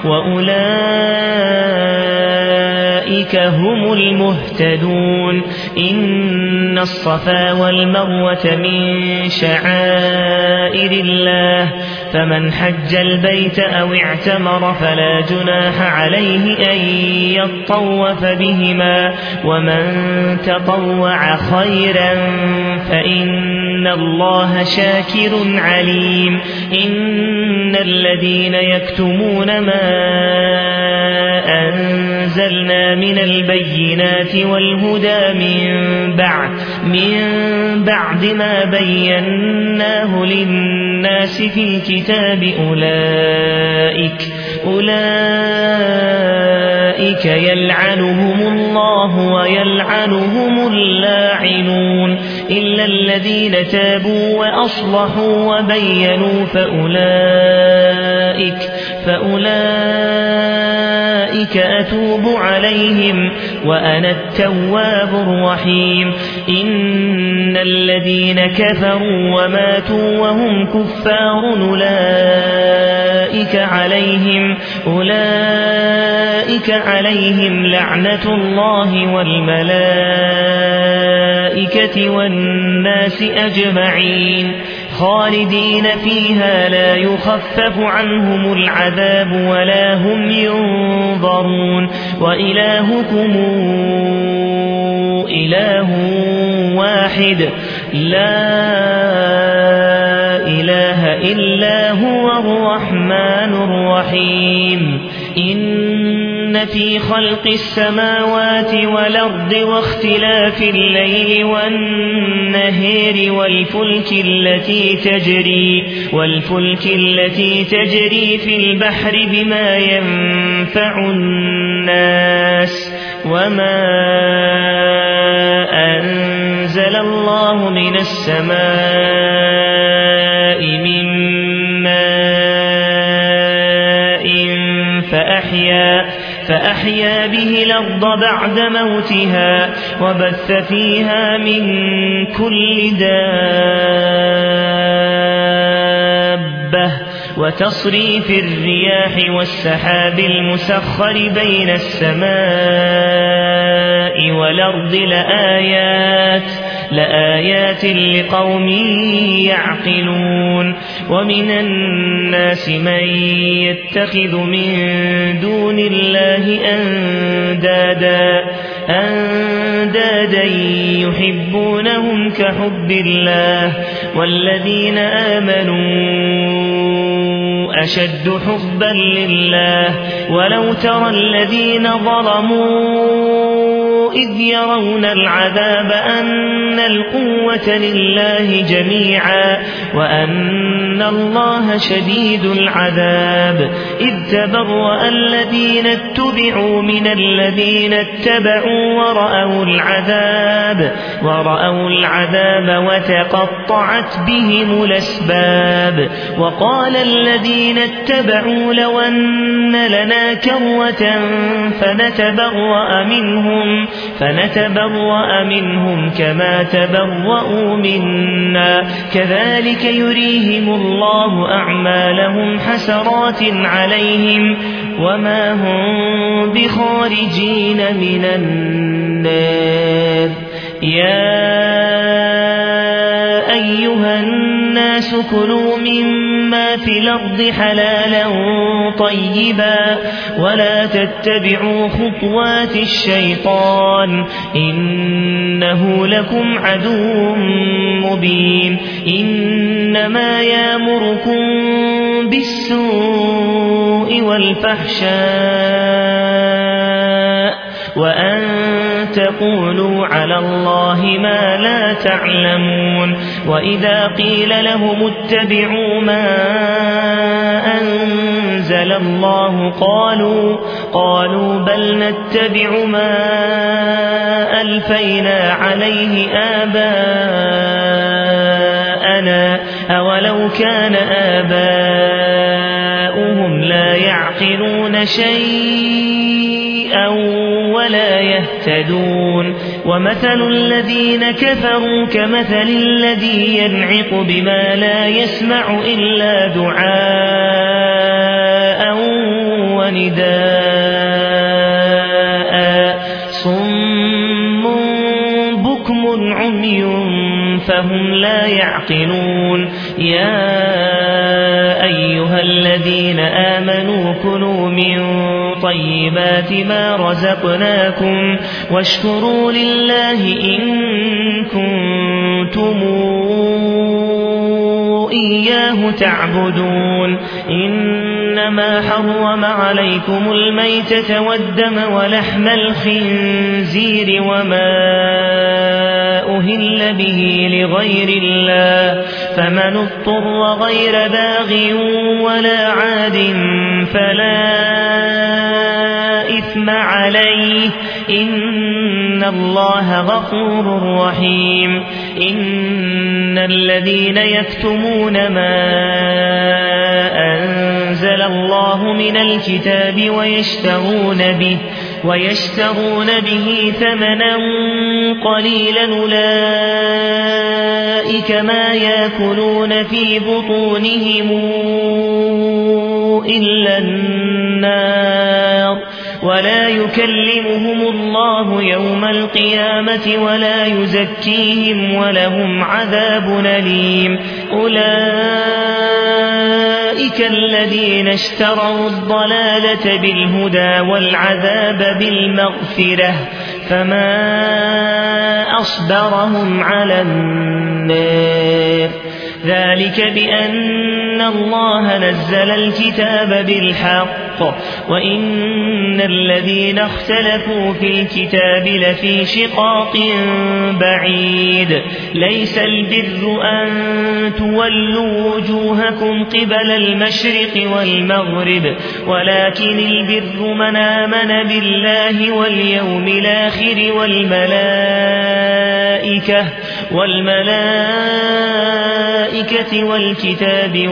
Speaker 1: وأولئك هم المهتدون إن الصفا والمروة من شعائر الله فمن حج البيت أو اعتمر فلا جناح عليه أن يطوف بهما ومن تطوع خيرا فإن الله شاكر عليم إن الذين يكتمون ما أنزلنا من البينات والهدى من بعد من بعد ما بيناه للناس في الكتاب أولئك أولئك يلعنهم الله ويلعنهم اللاعنون إلا الذين تابوا وأصلحوا وبينوا فأولئك فأولئك أتوب عليهم وأنا التواب الرحيم إن الذين كفروا وماتوا وهم كفار أولئك عليهم أولئك عليهم لعنة الله والملائكة والناس أجمعين خالدين فيها لا يخفف عنهم العذاب ولا هم ينظرون وإلهكم إله واحد لا إله إلا هو الرحمن الرحيم إن في خلق السماوات والأرض واختلاف الليل والنهار والفلك التي تجري والفلك التي تجري في البحر بما ينفع الناس وما أنزل الله من السماء من ماء فأحيا فأحيا به الأرض بعد موتها وبث فيها من كل دابة وتصريف الرياح والسحاب المسخر بين السماء والأرض لآيات لآيات لقوم يعقلون ومن الناس من يتخذ من دون الله أندادا أندادا يحبونهم كحب الله والذين آمنوا أشد حبا لله ولو ترى الذين ظلموا إذ يرون العذاب أن القوة لله جميعا وأن الله شديد العذاب إذ تبرأ الذين اتبعوا من الذين اتبعوا ورأوا العذاب ورأوا العذاب وتقطعت بهم الأسباب وقال الذين اتبعوا لو أن لنا كروة فنتبرأ منهم فنتبرأ منهم كما تبرأوا منا كذلك يريهم الله أعمالهم حسرات عليهم وما هم بخارجين من النار يا أيها الناس كلوا مما في الأرض حلالا طيبا ولا تتبعوا خطوات الشيطان إنه لكم عدو مبين إنما يأمركم بالسوء والفحشاء وأن تقولوا على الله ما لا تعلمون وإذا قيل لهم اتبعوا ما أنزل الله قالوا قالوا بل نتبع ما ألفينا عليه آباءنا أولو كان آباؤهم لا يعقلون شيئا ولا يهتدون ومثل الذين كفروا كمثل الذي ينعق بما لا يسمع إلا دعاء ونداء صم بكم عمي فهم لا يعقلون يا أيها الذين آمنوا كلوا من طيبات ما رزقناكم واشكروا لله إن كنتم إياه تعبدون إنما حرم عليكم الميتة والدم ولحم الخنزير وما أهل به لغير الله فمن اضطر غير باغ ولا عاد فلا إثم عليه إن الله غفور رحيم إن الذين يكتمون ما أنزل الله من الكتاب ويشترون به ويشترون به ثمنا قليلا أولئك ما يأكلون في بطونهم إلا النار ولا يكلمهم الله يوم القيامة ولا يزكيهم ولهم عذاب أليم أولئك الذين اشتروا الضلالة بالهدى والعذاب بالمغفرة فما أصبرهم على النار ذلك بأن الله نزل الكتاب بالحق وإن الذين اختلفوا في الكتاب لفي شقاق بعيد ليس البر أن تولوا وجوهكم قبل المشرق والمغرب ولكن البر من آمن بالله واليوم الآخر والملائكة والملائكة والكتاب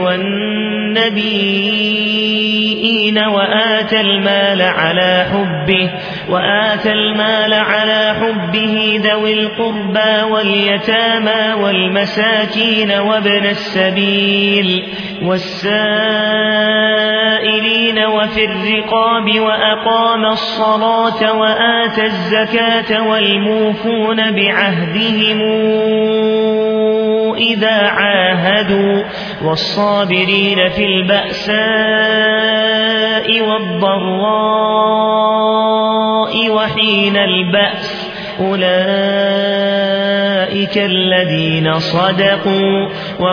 Speaker 1: والنبيين وآتى المال على حبه وآتى المال على حبه ذوي القربى واليتامى والمساكين وابن السبيل والسائل السائلين وفي الرقاب وأقام الصلاة وآتى الزكاة والموفون بعهدهم إذا عاهدوا والصابرين في البأساء والضراء وحين البأس أولئك الذين صدقوا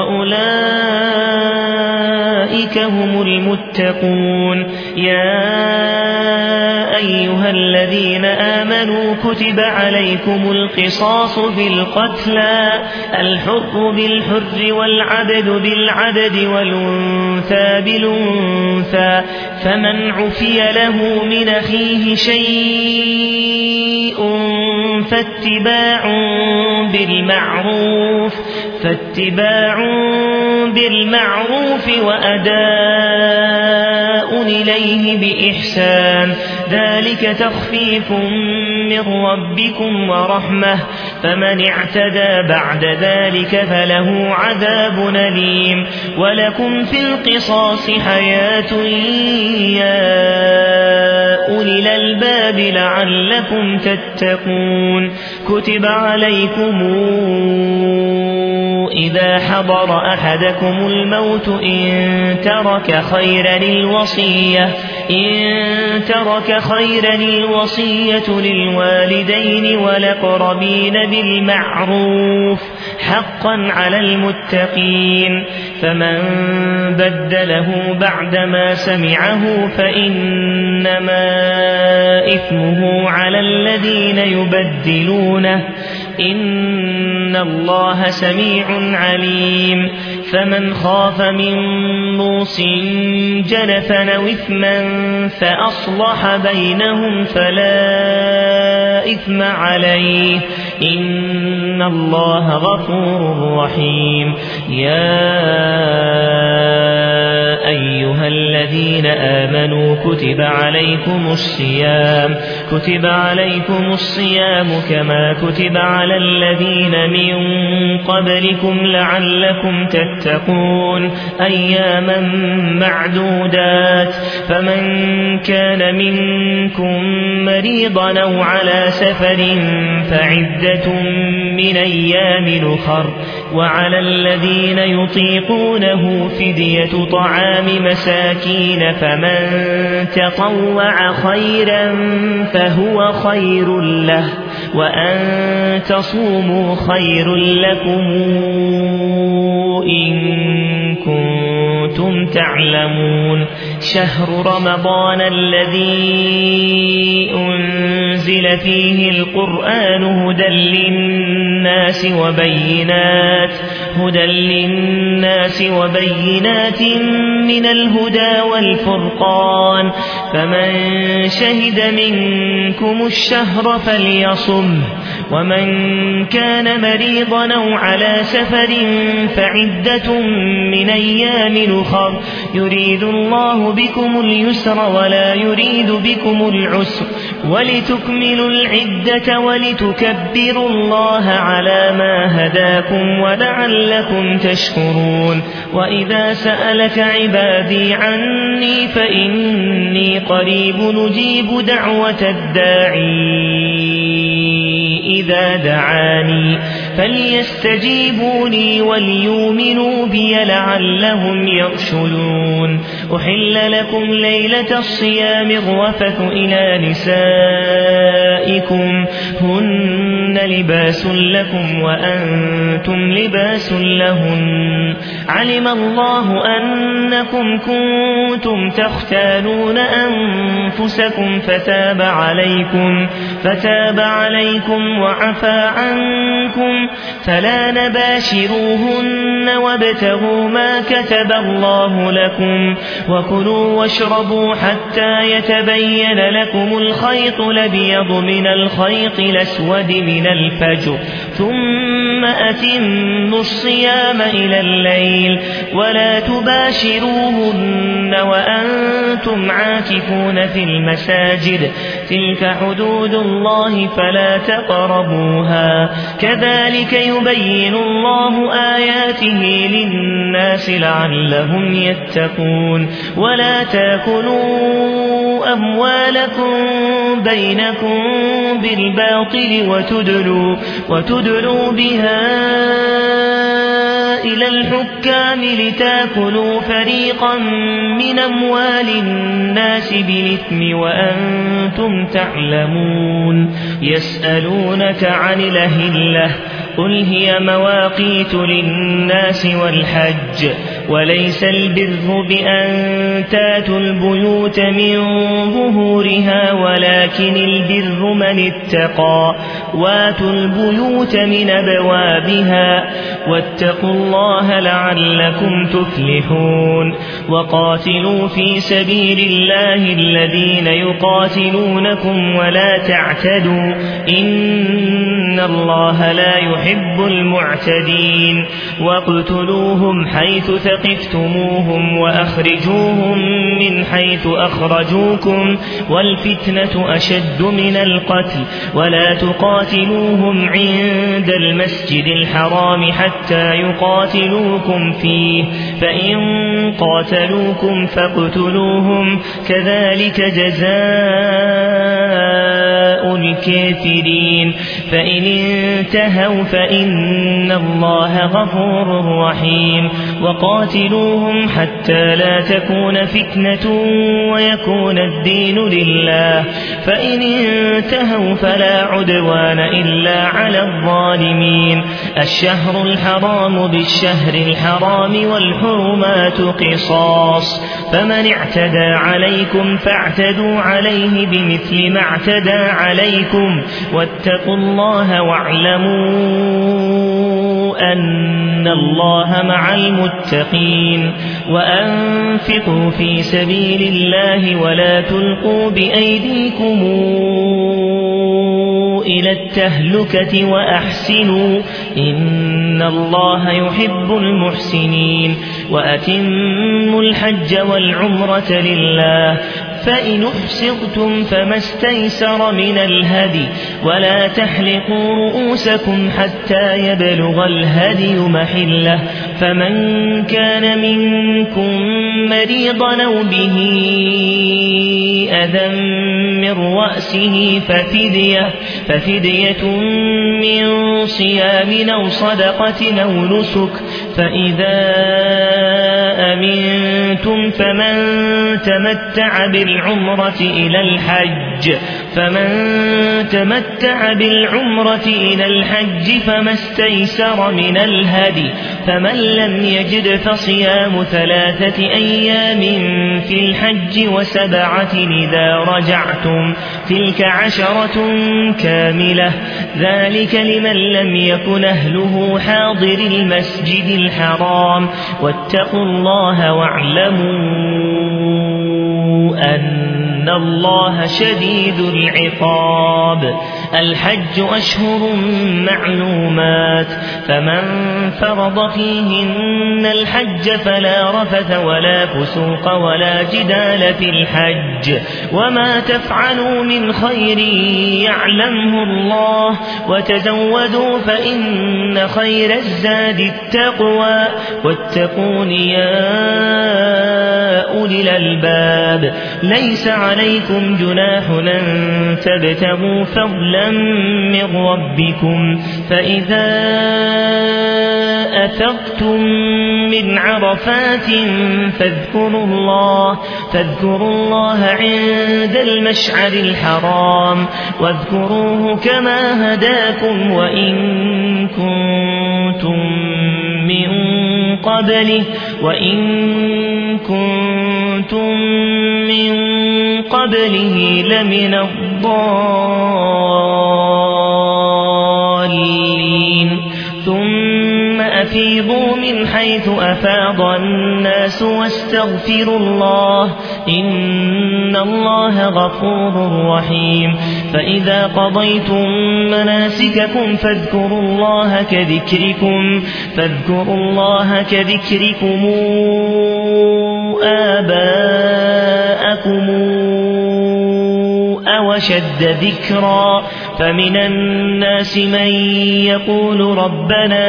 Speaker 1: وأولئك هم المتقون. يا أيها الذين آمنوا كتب عليكم القصاص في القتلى الحر بالحر والعبد بالعبد والأنثى بالأنثى فمن عفي له من أخيه شيء فاتباع بالمعروف فاتباع بالمعروف وأداء إليه بإحسان ذلك تخفيف من ربكم ورحمة فمن اعتدى بعد ذلك فله عذاب أليم. ولكم في القصاص حياة يا أولي الألباب لعلكم تتقون. كتب عليكم إذا حضر أحدكم الموت إن ترك خيرا الوصية إن ترك خيرا الوصية للوالدين والأقربين بالمعروف حقا على المتقين. فمن بدله بعدما سمعه فإنما إثمه على الذين يبدلونه إن الله سميع عليم. فمن خاف من موص جنفا أو إثما فأصلح بينهم فلا إثم عليه إن الله غفور رحيم. يا أيها الذين آمنوا كتب عليكم الصيام كتب عليكم الصيام كما كتب على الذين من قبلكم لعلكم تتقون أياما معدودات. فمن كان منكم مريضا أو على سفر فعدة من أيام أخر وعلى الذين يطيقونه فدية طعام مساكين فمن تطوع خيرا فهو خير له وأن تصوموا خير لكم إن كنتم تعلمون. شهر رمضان الذي أنزل فيه القرآن هدى للناس وبينات هدى للناس وبينات من الهدى والفرقان فمن شهد منكم الشهر فليصمه ومن كان مريضا أو على سفر فعدة من أيام أخر يريد الله بكم اليسر ولا يريد بكم العسر ولتكملوا العدة ولتكبروا الله على ما هداكم ولعلكم تشكرون. وإذا سألك عبادي عني فإني قريب نجيب دعوة الداعي إذا دعاني فليستجيبوا لي وليؤمنوا بي لعلهم يرشدون. أحل لكم ليلة الصيام الرفث إلى نسائكم هن لباس لكم وأنتم لباس لهن علم الله أنكم كنتم تختانون أنفسكم فتاب عليكم فتاب عليكم وعفى عنكم فلا نباشروهن وابتغوا ما كتب الله لكم وكلوا واشربوا حتى يتبين لكم الخيط الأبيض من الخيط الأسود من الفجر ثم أتموا الصيام إلى الليل ولا تباشروهن وأنتم عاكفون في المساجد تلك حدود الله فلا تقربوها كذلك يبين الله آياته للناس لعلهم يتقون ولا تاكلوا أموالكم بينكم بالباطل وتدلوا, وتدلوا بها إلى الحكام لتاكلوا فريقا من أموال الناس بالإثم وأنتم تعلمون يسألونك عن الأهلة قل هي مواقيت للناس والحج وليس البر بأن تاتوا البيوت من ظهورها ولكن البر من اتقى واتوا البيوت من أبوابها واتقوا الله لعلكم تفلحون وقاتلوا في سبيل الله الذين يقاتلونكم ولا تعتدوا إن الله لا يحب المعتدين واقتلوهم حيث ثقفتموهم وأخرجوهم من حيث أخرجوكم والفتنة أشد من القتل ولا تقاتلوهم عند المسجد الحرام حتى يقاتلوكم فيه فإن قاتلوكم فاقتلوهم كذلك جزاء الكافرين فإن انتهوا فإن الله غفور رحيم وقاتلوهم حتى لا تكون فتنة ويكون الدين لله فإن انتهوا فلا عدوان إلا على الظالمين الشهر الحرام بالشهر الحرام والحرمات قصاص فمن اعتدى عليكم فاعتدوا عليه بمثل ما اعتدى عليكم واتقوا الله واعلموا أن الله مع المتقين وأنفقوا في سبيل الله ولا تلقوا بأيديكم إلى التهلكة وأحسنوا إن الله يحب المحسنين وأتموا الحج والعمرة لله فإن احصرتم فما استيسر من الهدي ولا تحلقوا رؤوسكم حتى يبلغ الهدي محله فمن كان منكم مريضا أو به أذى من رأسه ففدية, ففدية من صيام أو صدقة أو نسك فإذا أمنتم فمن تمتع بالعمرة إلى الحج فمن تمتع بالعمرة إلى الحج فما استيسر من الهدي فمن لم يجد فصيام ثلاثة أيام في الحج وسبعة إذا رجعتم تلك عشرة كاملة ذلك لمن لم يكن أهله حاضر المسجد الحرام واتقوا الله واعلموا أن الله شديد العقاب الحج أشهر معلومات فمن فرض فيهن الحج فلا رفث ولا فسوق ولا جدال في الحج وما تفعلوا من خير يعلمه الله وتزودوا فإن خير الزاد التقوى واتقون يا أولي الألباب ليس عليكم جناح أن تبتغوا فضلا من ربكم فإذا أفضتم من عرفات فاذكروا الله, فاذكروا الله عند المشعر الحرام واذكروه كما هداكم وإن كنتم من قبله وإن كنتم من قبله لمن الضالين ثم أفيضوا من حيث أفاض الناس واستغفروا الله إن الله غفور رحيم فإذا قضيتم مناسككم فاذكروا الله كذكركم فاذكروا الله كذكركم آباءكم أو أشد ذكرا فمن الناس من يقول ربنا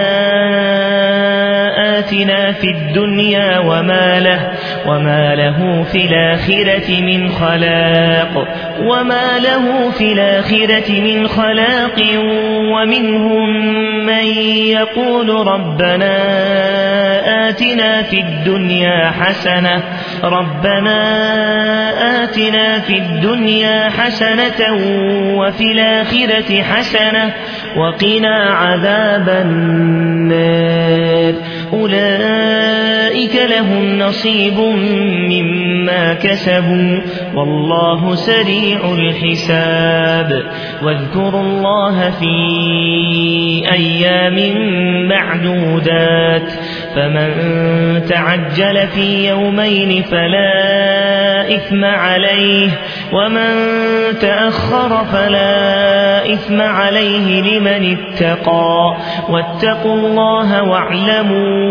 Speaker 1: آتنا في الدنيا وما له, وما له في الآخرة من خلاق وما له في الآخرة من خلاق ومنهم من يقول ربنا آتنا في الدنيا حسنة ربنا آتنا في الدنيا حسنة وفي الآخرة حسنة وقنا عذاب النار أولئك لهم نصيب مما كسبوا والله سريع الحساب واذكروا الله في أيام معدودات فمن تعجل في يومين فلا إثم عليه ومن تأخر فلا إثم عليه لمن اتقى واتقوا الله واعلموا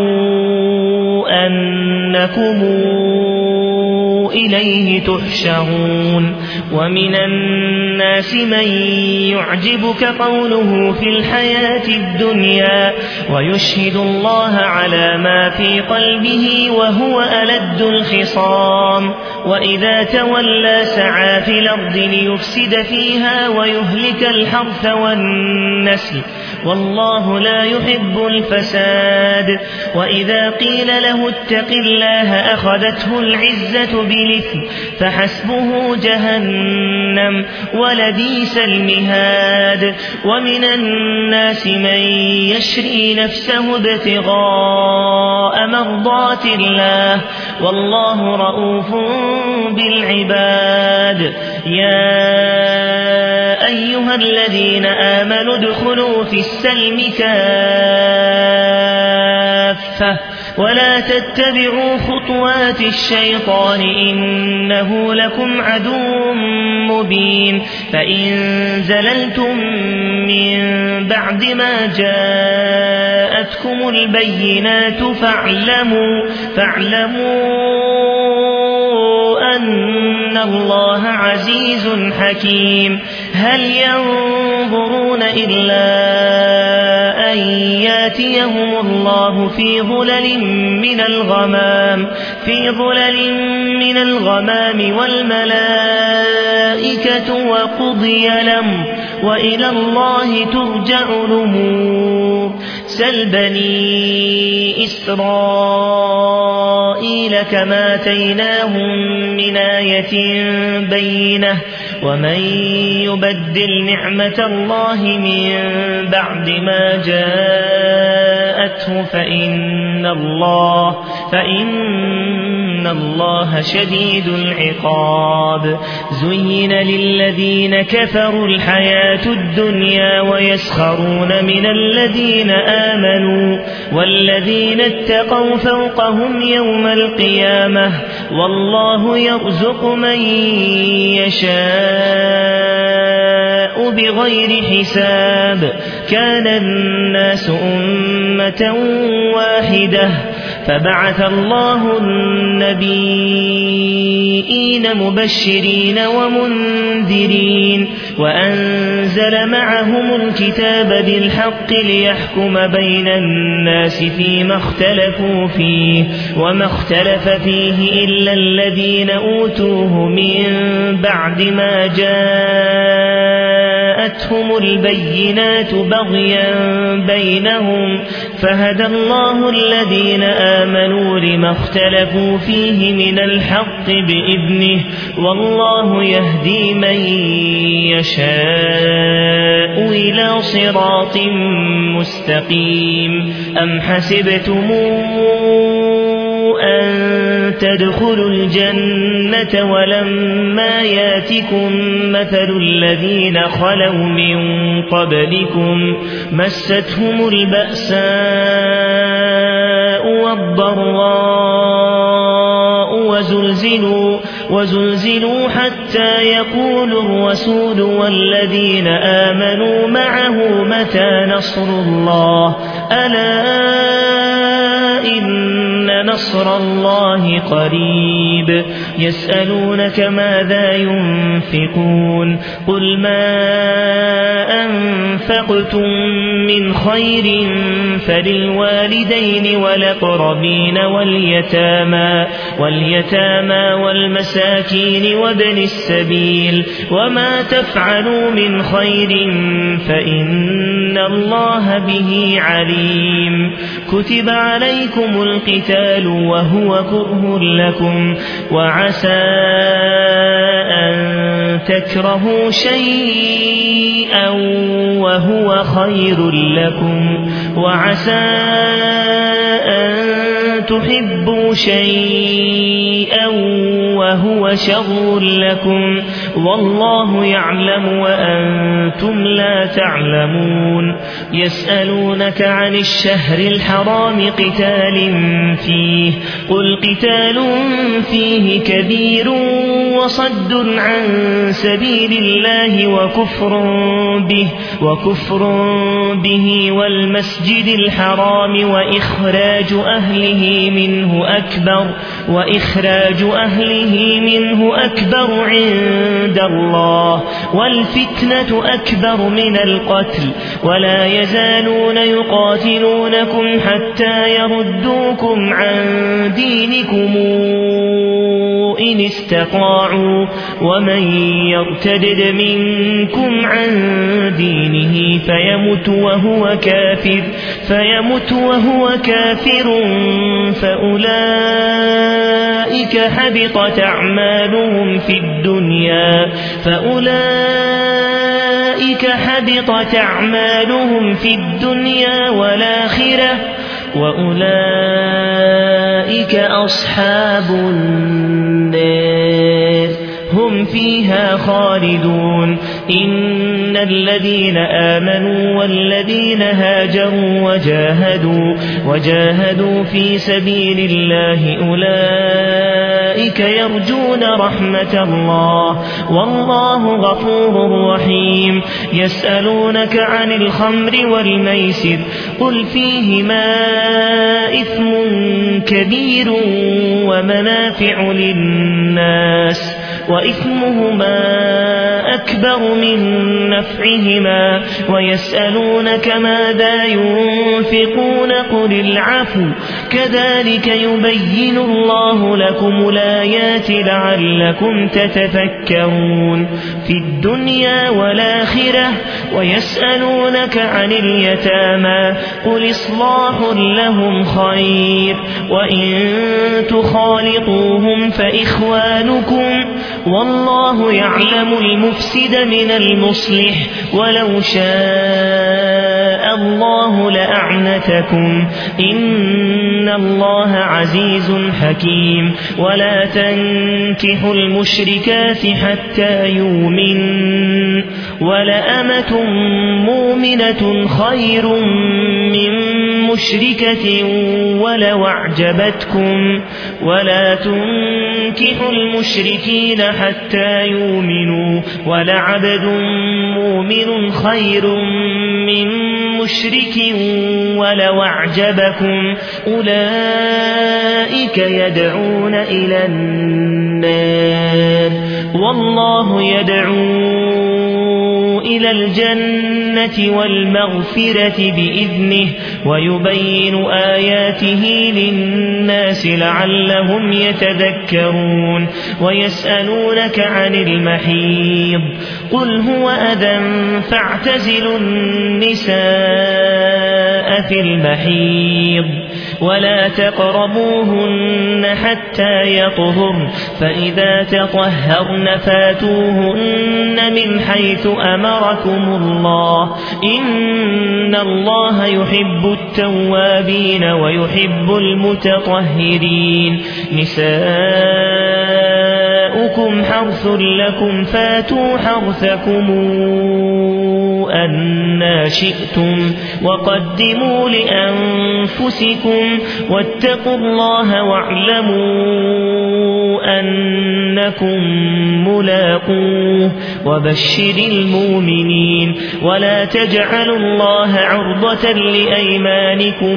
Speaker 1: أنكم إليه تحشرون ومن الناس من يعجبك قوله في الحياة الدنيا ويشهد الله على ما في قلبه وهو ألد الخصام وإذا تولى سعى في الأرض ليفسد فيها ويهلك الحرث والنسل والله لا يحب الفساد وإذا قيل له اتق الله أخذته العزة بالإثم فحسبه جهنم ولبئس المهاد ومن الناس من يشري نفسه ابتغاء مرضات الله والله رؤوف بالعباد يا أيها الذين آمنوا ادخلوا في السلم كافة ولا تتبعوا خطوات الشيطان إنه لكم عدو مبين فإن زللتم من بعد ما جاءتكم البينات فاعلموا, فاعلموا أن الله عزيز حكيم هل ينظرون إلا أن ياتيهم الله في ظلل من الغمام في ظلل من الغمام والملائكة وقضي الأمر وإلى الله ترجع الأمور سل بني إسرائيل كما آتيناهم من آية بينة ومن يبدل نعمة الله من بعد ما جاءته فإن الله فإن الله شديد العقاب زين للذين كفروا الحياة الدنيا ويسخرون من الذين آمنوا والذين اتقوا فوقهم يوم القيامة والله يرزق من يشاء بغير حساب كان الناس أمة واحدة فبعث الله النبيين مبشرين ومنذرين وأنزل معهم الكتاب بالحق ليحكم بين الناس فيما اختلفوا فيه وما اختلف فيه إلا الذين أوتوه من بعد ما جاءتهم البينات بغيا بينهم فهدى الله الذين آمنوا لما اختلفوا فيه من الحق بإذنه والله يهدي من يشاء إلى صراط مستقيم أم حسبتم أن تدخلوا الجنة ولما ياتكم مثل الذين خلوا من قبلكم مستهم البأساء والضراء وزلزلوا, وزلزلوا حتى يقول الرسول والذين آمنوا معه متى نصر الله ألا إن نصر الله قريب يسألونك ماذا ينفقون قل ما أنفقتم من خير فللوالدين والأقربين واليتامى واليتامى والمساكين وابن السبيل وما تفعلوا من خير فإن الله به عليم كتب عليكم القتال وهو كره لكم وعسى أن تكرهوا شيئا وهو خير لكم وعسى أن تحبوا شيئا وهو شر لكم والله يعلم وأنتم لا تعلمون يسألونك عن الشهر الحرام قتال فيه قل قتال فيه كبير وصد عن سبيل الله وكفر به وكفر به والمسجد الحرام وإخراج أهله منه أكبر وإخراج أهله منه أكبر عند الله والفتنة أكبر من القتل ولا يزالون يقاتلونكم حتى يردوكم عن دينكم إن استطاعوا ومن يرتد منكم عن دينه فيمت وهو كافر فيمت وهو كافر فأولئك حبطت أعمالهم في الدنيا فأولئك حبطت أعمالهم في الدنيا والآخرة وأولئك أصحاب النار هم فيها خالدون إن الذين آمنوا والذين هاجروا وجاهدوا وجاهدوا في سبيل الله أولئك يرجون رحمة الله والله غفور رحيم يسألونك عن الخمر والميسر قل فيهما إثم كبير ومنافع للناس وإثمهما أكبر من نفعهما ويسألونك ماذا ينفقون قل العفو كذلك يبين الله لكم الآيات لعلكم تتفكرون في الدنيا والآخرة ويسألونك عن اليتامى قل إصلاح لهم خير وإن تخالطوهم فإخوانكم والله يعلم المفسد من المصلح ولو شاء الله لأعنتكم إن الله عزيز حكيم ولا تنكحوا المشركات حتى يؤمن ولأمة مؤمنة خير من مشركة ولو أعجبتكم ولا تنكحوا المشركين حتى يؤمنوا ولعبد مؤمن خير من مشرك ولو أعجبكم أولئك يدعون إلى النار والله يدعو إلى الجنة والمغفرة بإذنه ويبين آياته للناس لعلهم يتذكرون ويسألونك عن المحيض قل هو أذى فاعتزلوا النساء في المحيض ولا تقربوهن حتى يطهرن فإذا تطهرن فاتوهن من حيث أمركم الله إن الله يحب التوابين ويحب المتطهرين نساؤكم حرث لكم فاتوا حرثكم أنى شئتم وقدموا لأنفسكم واتقوا الله واعلموا أنكم ملاقوه وبشر المؤمنين ولا تجعلوا الله عرضة لأيمانكم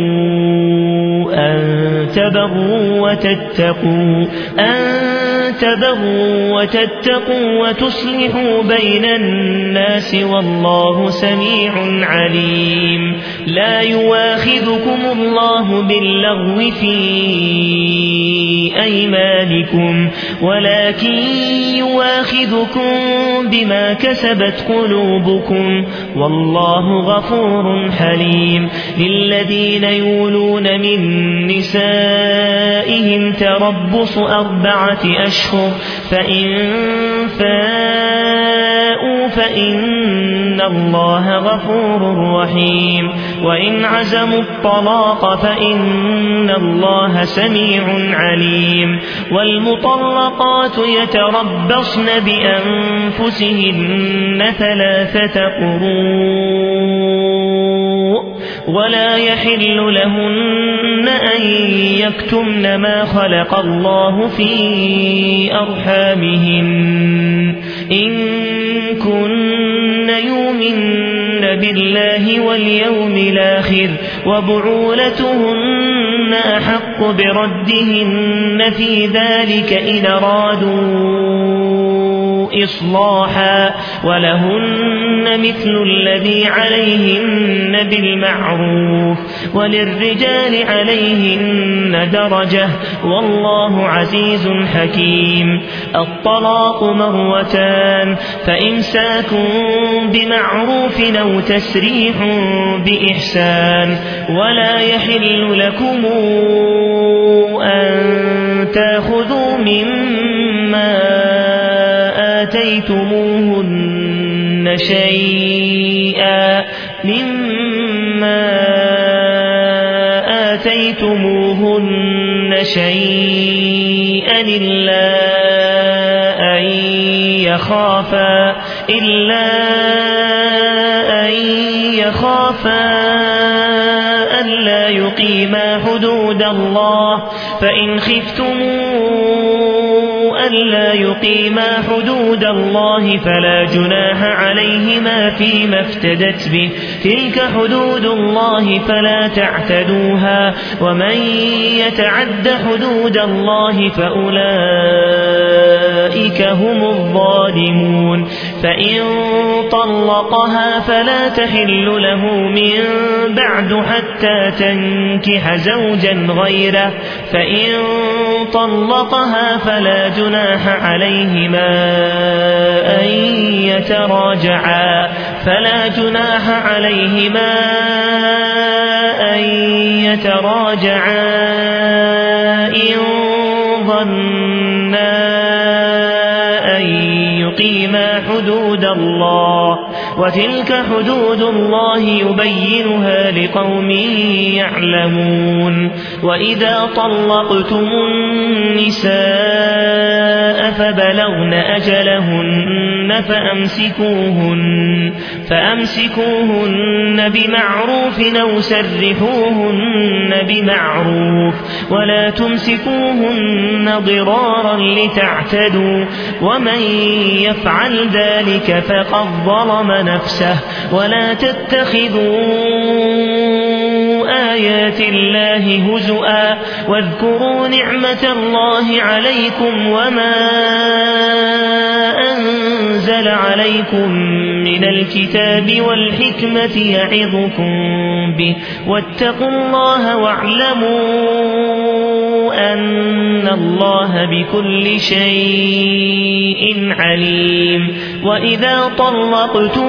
Speaker 1: أن تبروا وتتقوا أن تبروا وتتقوا وتصلحوا بين الناس والله سميع عليم لا يواخذكم الله باللغو في أيمانكم ولكن يواخذكم بما كسبت قلوبكم والله غفور حليم للذين يولون من نسائهم تربص أربعة أشهر فإن فاءوا فإن الله غفور رحيم وإن عزموا الطلاق فإن الله سميع عليم والمطلقات يتربصن بأنفسهن ثلاثة قروء ولا يحل لهن أن يكتمن ما خلق الله في أرحامهن إن كن يؤمن بالله واليوم الآخر وبعولتهن أحق بردهن في ذلك إن أرادوا إصلاحا ولهن مثل الذي عليهن بالمعروف وللرجال عليهن درجة والله عزيز حكيم الطلاق مرتان فإمساك بمعروف أو تسريح بإحسان ولا يحل لكم أن تأخذوا مما آتيتموهن شيئا مما آتيتموهن شيئا إلا أن يخافا إلا أن يخافا ألا يقيما حدود الله فإن خفتموا ألا يقيما حدود الله فلا جناح عليهما فيما افتدت به تلك حدود الله فلا تعتدوها ومن يتعد حدود الله فأولئك هم الظالمون فإن طلقها فلا تحل له من بعد حتى تنكح زوجا غيره فإن طلقها فلا جناح عليهما أن يتراجعا فلا جناح عليهما أن يتراجعا إن ظنا أن يقيما حدود الله وتلك حدود الله يبينها لقوم يعلمون وإذا طلقتم النساء فبلغن أجلهن فأمسكوهن, فأمسكوهن بمعروف أو سرحوهن بمعروف ولا تمسكوهن ضرارا لتعتدوا ومن يفعل ذلك فقد ظلم نفسه ولا تتخذوا آيات الله هزؤا واذكروا نعمة الله عليكم وما أنزل عليكم من الكتاب والحكمة يعظكم به واتقوا الله واعلموا أن الله بكل شيء عليم وإذا طلقتم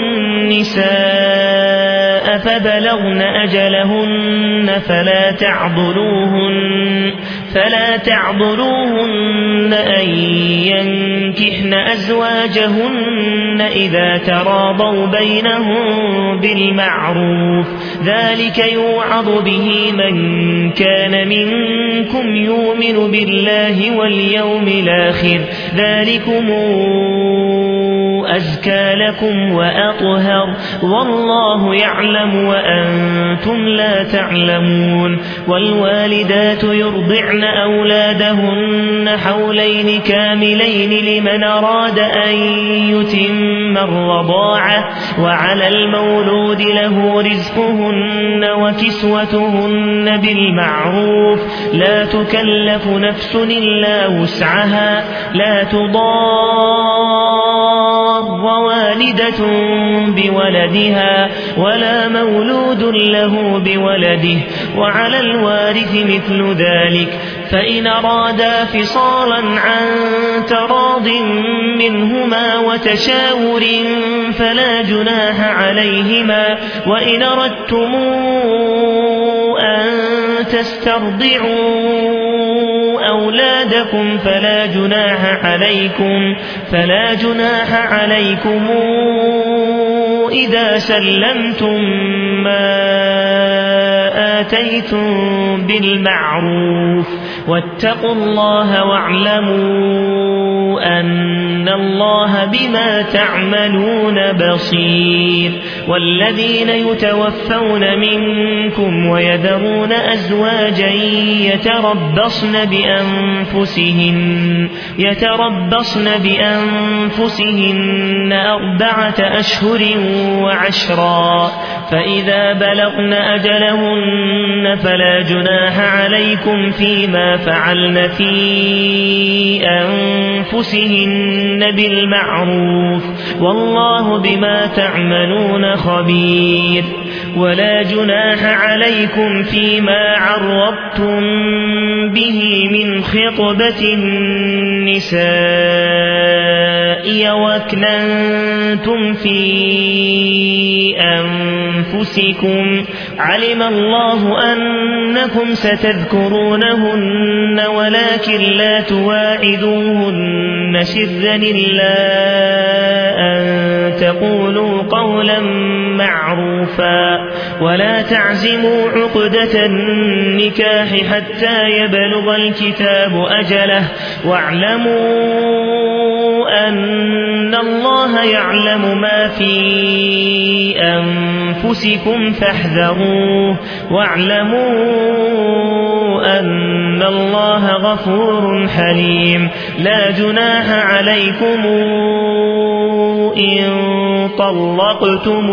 Speaker 1: النساء فبلغن أجلهن فلا تعضلوهن فلا تعضلوهن أن ينكحن أزواجهن إذا تراضوا بينهم بالمعروف ذلك يوعظ به من كان منكم يؤمن بالله واليوم الآخر ذلكم أزكى لكم وأطهر والله يعلم وأنتم لا تعلمون والوالدات يرضعن أولادهن حولين كاملين لمن أراد أن يتم الرضاعة وعلى المولود له رزقهن وكسوتهن بالمعروف لا تكلف نفس إلا وسعها لا تضار والدة بولدها ولا مولود له بولده وعلى الوارث مثل ذلك فإن أرادا فصالا عن تراض منهما وتشاور فلا جناح عليهما وإن أردتم أن تسترضعوا أولادكم فلا جناح عليكم فلا جناح عليكم إذا سلمتم ما آتيتم بالمعروف واتقوا الله واعلموا أن الله بما تعملون بصير والذين يتوفون منكم ويذرون أزواجا يتربصن بأنفسهن يتربصن بأنفسهن أربعة أشهر وعشرا فإذا بلغن أجلهن فلا جناح عليكم فيما فعلن في أنفسهن بالمعروف والله بما تعملون خبير ولا جناح عليكم فيما عرضتم به من خطبة النساء وأكننتم في أنفسكم علم الله أنكم ستذكرونهن ولكن لا تواعدوهن سرا إلا أن تقولوا قولا معروفا ولا تعزموا عقدة النكاح حتى يبلغ الكتاب أجله واعلموا أن الله يعلم ما في أنفسكم فاحذروه واعلموا أن الله غفور حليم لا جناح عليكم إن طلقتم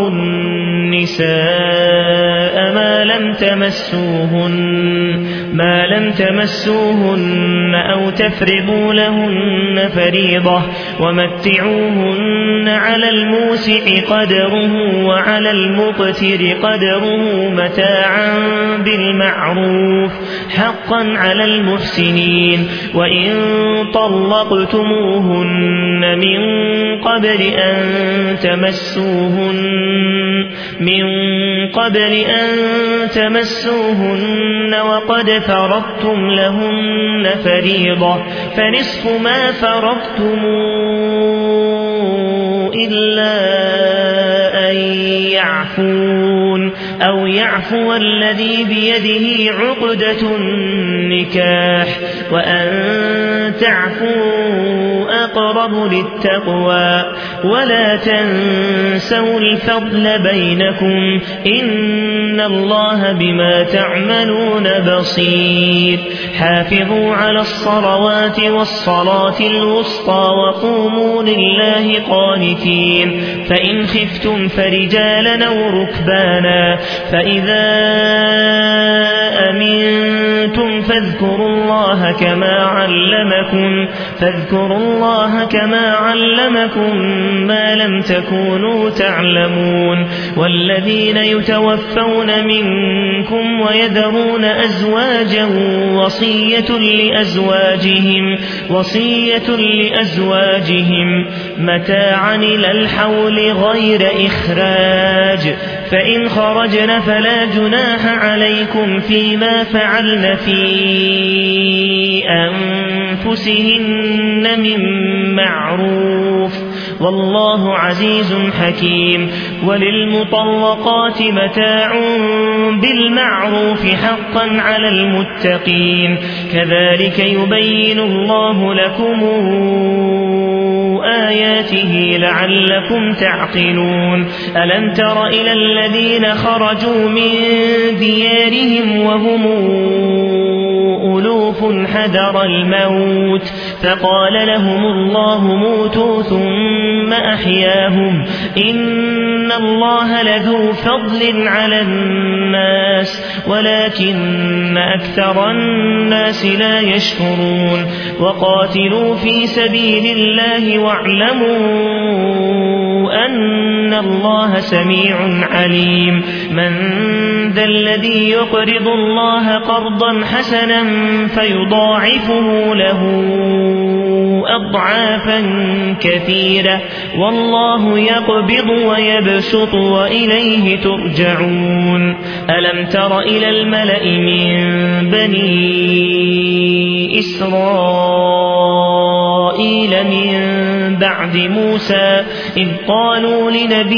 Speaker 1: النساء ما لم تمسوهن ما لم تمسوهن أو تفرضوا لهن فريضة ومتعوهن على الموسع قدره وعلى المقتر قدره متاعا بالمعروف حقا على المحسنين وإن طلقتموهن من قبل أن تمسوهن من قبل أن تمسوهن وقد فرضتم لهن فريضة فنصف ما فرضتم إلا أن يعفون أو يعفو الذي بيده عقدة النكاح وأن تعفوا أقرب للتقوى ولا تنسوا الفضل بينكم إن الله بما تعملون بصير حافظوا على الصلوات والصلاة الوسطى وقوموا لله قانتين فإن خفتم فرجالا أو ركبانا فإذا أمنتم فاذكروا الله كما علمكم فاذكروا الله كما علمكم ما لم تكونوا تعلمون والذين يتوفون منكم ويذرون أزواجا وصية لأزواجهم وصية لأزواجهم متاعا إلى الحول غير إخراج فإن خرجن فلا جناح عليكم فيما فعلن في أنفسهن من معروف والله عزيز حكيم وللمطلقات متاع بالمعروف حقا على المتقين كذلك يبين الله لكم آياته لعلكم تعقلون ألم تر إلى الذين خرجوا من ديارهم وهم ألوف حذر الموت فقال لهم الله موتوا ثم أحياهم إن الله لذو فضل على الناس ولكن أكثر الناس لا يشكرون وقاتلوا في سبيل الله واعلموا أن الله سميع عليم من ذا الذي يقرض الله قرضا حسنا فيضاعفه له أضعافا كثيرة والله يقبض ويبسط وإليه ترجعون ألم تر إلى الملأ من بني إسرائيل من بعد موسى إذ قالوا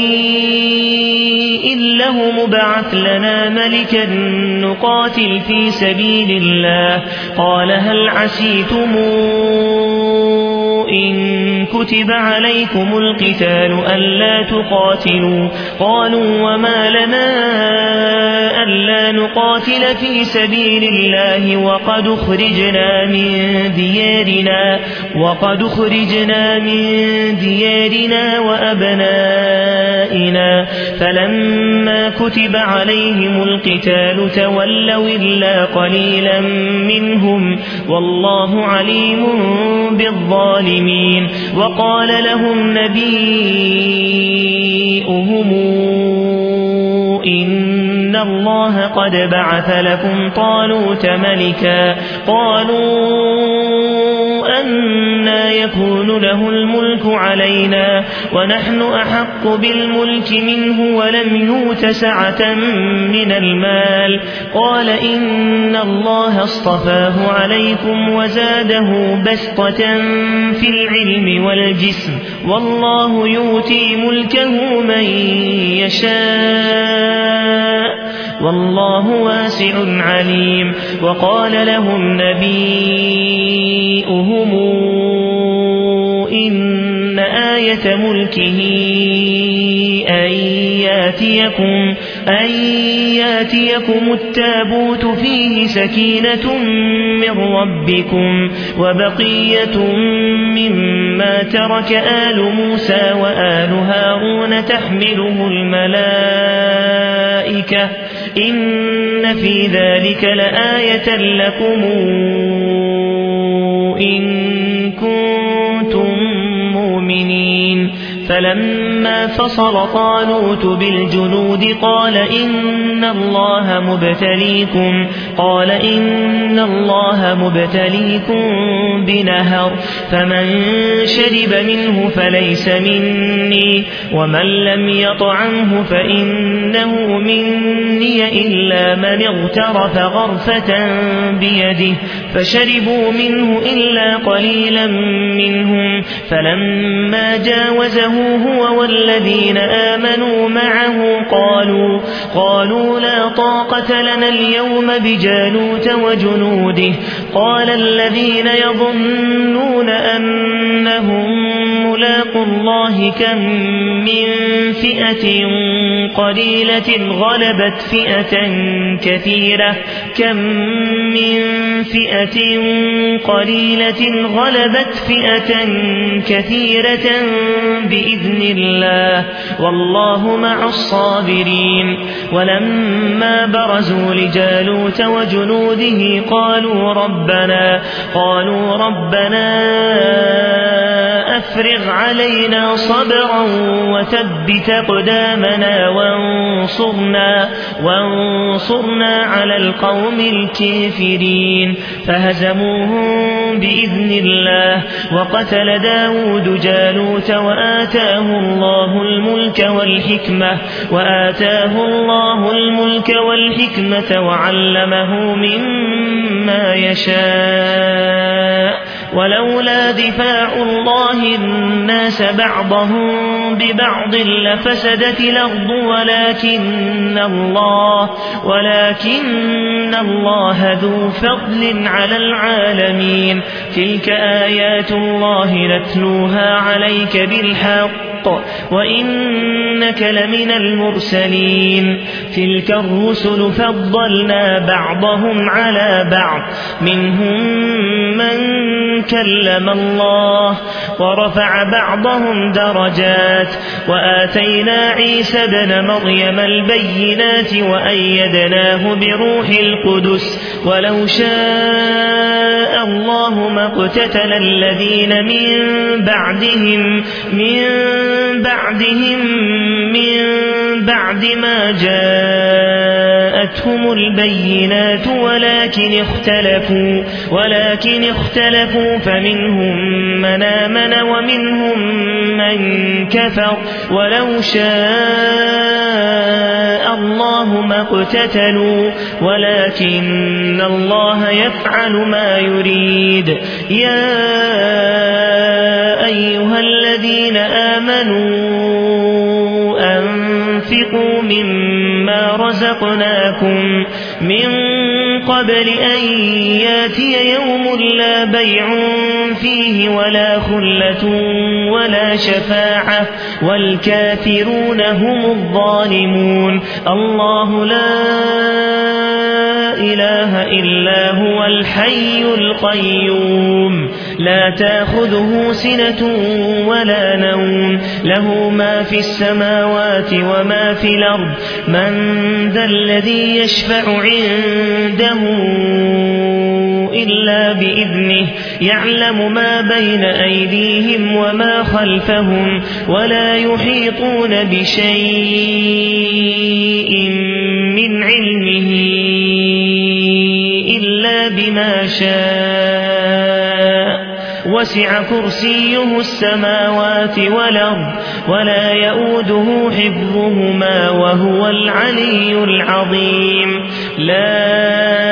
Speaker 1: لنبي له مبعث لنا ملكا نقاتل في سبيل الله قال هل عسيتم إن كتب عليكم القتال ألا تقاتلوا قالوا وما لنا ألا نقاتل في سبيل الله وقد خرجنا من ديارنا وقد خرجنا من ديارنا وأبنائنا فلما كتب عليهم القتال تولوا إلا قليلا منهم والله عليم بالظالمين وقال لهم نبيئهم إن الله قد بعث لكم طالوت ملكا قالوا أنى يكون له الملك علينا ونحن أحق بالملك منه ولم يؤت سعة من المال قال إن الله اصطفاه عليكم وزاده بسطة في العلم والجسم والله يؤتي ملكه من يشاء والله واسع عليم وقال لهم نبيئهم إن آية ملكه أن ياتيكم, أن ياتيكم التابوت فيه سكينة من ربكم وبقية مما ترك آل موسى وآل هارون تحمله الملائكة إن في ذلك لآية لكم إن كنتم مؤمنين فلما فصل طالوت بالجنود قال إن الله مبتليكم قال إن الله مبتليكم بنهر فمن شرب منه فليس مني ومن لم يطعمه فإنه مني إلا من اغترف غرفة بيده فشربوا منه إلا قليلا منهم فلما جاوزه هو والذين آمنوا معه قالوا, قالوا لا طاقة لنا اليوم بجالوت وجنوده قال الذين يظنون أنهم ملاقوا الله كم من فئة قليلة غلبت فئة كثيرة كم من فئة قليلة غلبت فئة كثيرة بإذن الله والله مع الصابرين ولما برزوا لجالوت وجنوده قالوا ربنا قالوا ربنا أفرغ علينا صبرا وثبت أقدامنا وانصرنا, وانصرنا على القوم الكافرين فهزموهم بإذن الله وقتل داود جالوت وآتاه الله الملك والحكمة وآتاه الله الملك والحكمة وعلمه مما يشاء ولولا دفاع الله الناس بعضهم ببعض لفسدت الأرض ولكن الله, ولكن الله ذو فضل على العالمين. تلك آيات الله نتلوها عليك بالحق وإنك لمن المرسلين. تلك الرسل فضلنا بعضهم على بعض منهم من كلم الله ورفع بعضهم درجات وآتينا عيسى ابن مريم البينات وأيدناه بروح القدس ولو شاء الله ما اقتتل الذين من بعدهم من بعدهم من بعد ما جاءتهم البينات ولكن اختلفوا ولكن اختلفوا فمنهم من آمن ومنهم من كفر ولو شاء الله ما اقتتلوا ولكن الله يفعل ما يريد. يا أيها الذين آمنوا أنفقوا مما رزقناكم من قبل أن ياتي يوم لا بيع فيه ولا خلة ولا شفاعة والكافرون هم الظالمون. الله لا إله إلا هو الحي القيوم لا تأخذه سنة ولا نوم له ما في السماوات وما في الأرض من ذا الذي يشفع عنده إلا بإذنه يعلم ما بين أيديهم وما خلفهم ولا يحيطون بشيء من علمه إلا بما شاء وسع كرسيه السماوات والأرض ولا يؤوده حفظهما وهو العلي العظيم. لا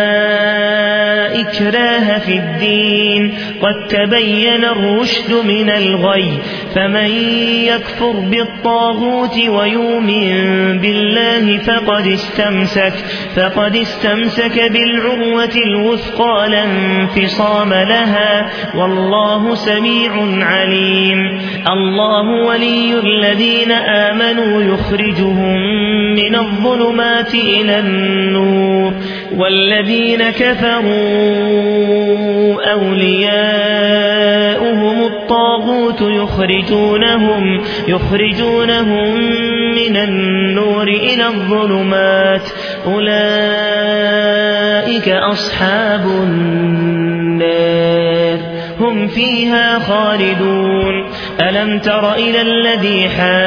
Speaker 1: إكراه في الدين قد تبين الرشد من الغي فمن يكفر بالطاغوت ويؤمن بالله فقد استمسك فقد استمسك بالعروة الوثقى لا انفصام لها والله سميع عليم. الله ولي الذين آمنوا يخرجهم من الظلمات إلى النور والذين كفروا أولياؤهم الطاغوت يخرجونهم, يخرجونهم من النور إلى الظلمات أولئك أصحاب النار هم فيها خالدون. ألم تر إلى الذي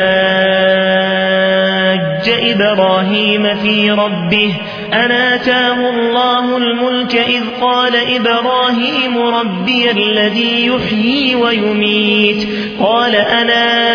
Speaker 1: حاج إبراهيم في ربه أن آتاه الله الملك إذ قال إبراهيم ربي الذي يحيي ويميت قال أنا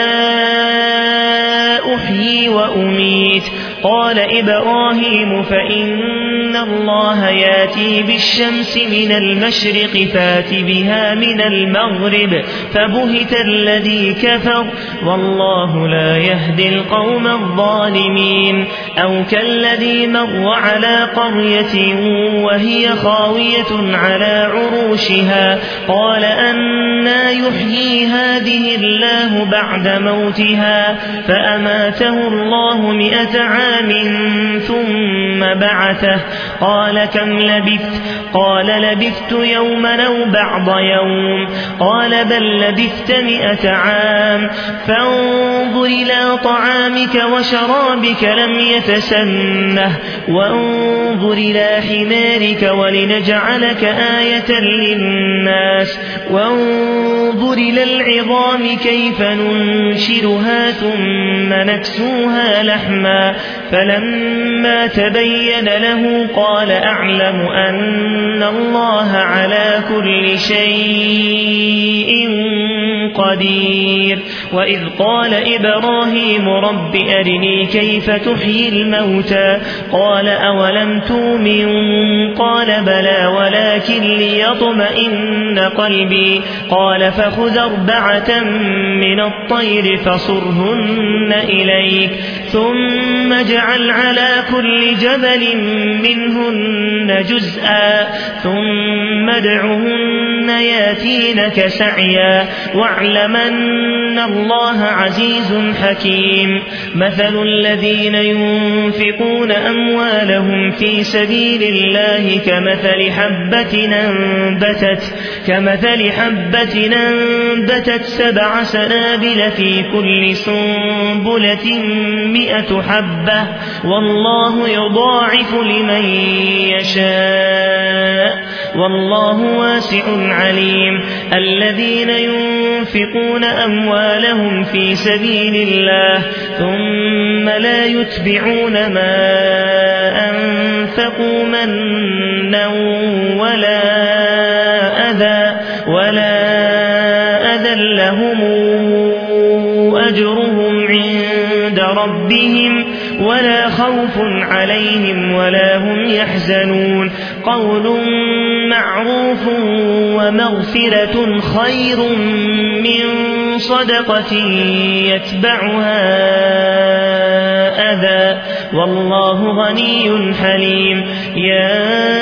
Speaker 1: أحيي وأميت قال إبراهيم فإن الله ياتي بالشمس من المشرق فات بها من المغرب فبهت الذي كفر والله لا يهدي القوم الظالمين. أو كالذي مر على قرية وهي خاوية على عروشها قال أنى يحيي هذه الله بعد موتها فأماته الله مئة عام ثم بعثه قال كم لبثت قال لبثت يوما أو بعض يوم قال بل لبثت مئة عام فانظر إلى طعامك وشرابك لم يتسنه وانظر إلى حمارك ولنجعلك آية للناس وانظر إلى العظام كيف ننشرها ثم نكسوها لحما فلما تبين تبين له قال أعلم أن الله على كل شيء قدير. وإذ قال إبراهيم رب أرني كيف تحيي الموتى قال أولم تؤمن قال بلى ولكن ليطمئن قلبي قال فخذ أربعة من الطير فصرهن إليك ثم اجعل على كل جبل منهن جزءا ثم ادعهن ياتينك سعيا واعلم أن الله عزيز حكيم. مثل الذين ينفقون أموالهم في سبيل الله كمثل حبة أنبتت كمثل حبة أنبتت سبع سنابل في كل سنبلة مئة حبة والله يضاعف لمن يشاء والله واسع عليم. الذين ينفقون أموالهم في سبيل الله ثم لا يتبعون ما أنفقوا منا ولا أذى ولا أذى لهم أجرهم عند ربهم ولا خوف عليهم ولا هم يحزنون. قول معروف ومغفرة خير من صدقة يتبعها أذى والله غني حليم. يا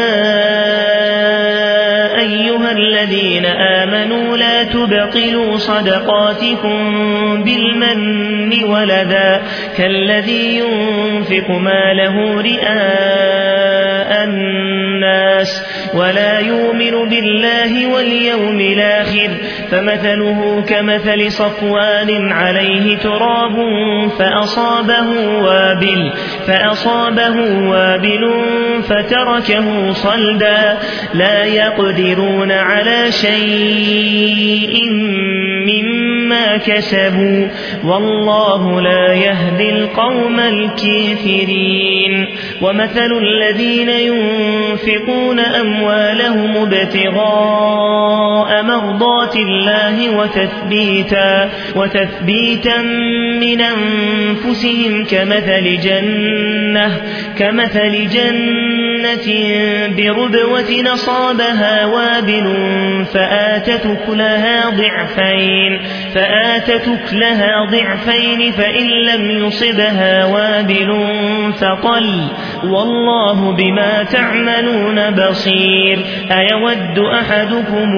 Speaker 1: أيها الذين آمنوا لا تبطلوا صدقاتكم بالمن والأذى كالذي ينفق ماله رئاء الناس ولا يؤمن بالله واليوم الآخر فمثله كمثل صفوان عليه تراب فأصابه وابل فأصابه وابل فتركه صلدا لا يقدرون على شيء مما كسبوا والله لا يهدي القوم الكافرين. ومثل الذين ينفقون أموالهم ابتغاء مرضات الله وتثبيتا, وتثبيتا من أنفسهم كمثل جنة, كمثل جنة بربوة نصابها وابل فآتت أكلها ضعفين فآتت أكلها ضعفين فإن لم يصبها وابل فطل والله بما تعملون بصير. أيود أحدكم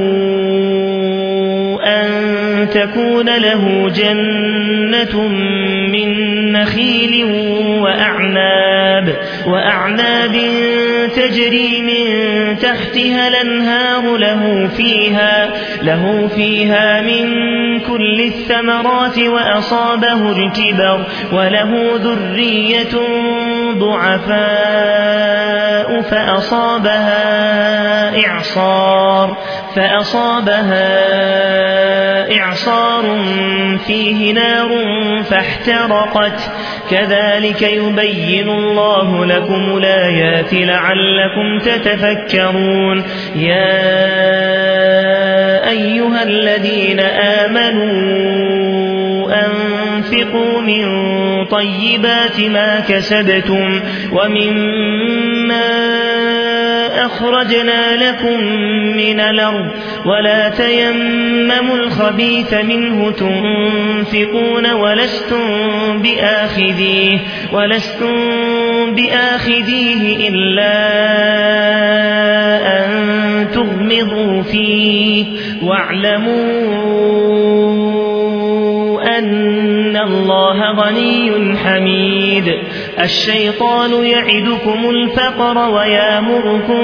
Speaker 1: أن تكون له جنة من نخيل وأعناب, وأعناب تجري من تحتها الأنهار له فيها, له فيها من كل الثمرات وأصابه الكبر وله ذرية ضعفاء فأصابها إعصار فأصابها إعصار فيه نار فاحترقت كذلك يبين الله لكم الآيات لعلكم تتفكرون. يا أيها الذين آمنوا أنفقوا من طيبات ما كسبتم ومما أخرجنا لكم من الأرض ولا تيمموا الخبيث منه تنفقون ولستم بآخذيه, ولستم بآخذيه إلا أن تغمضوا فيه واعلموا أن الله غني حميد. الشيطان يعدكم الفقر ويامركم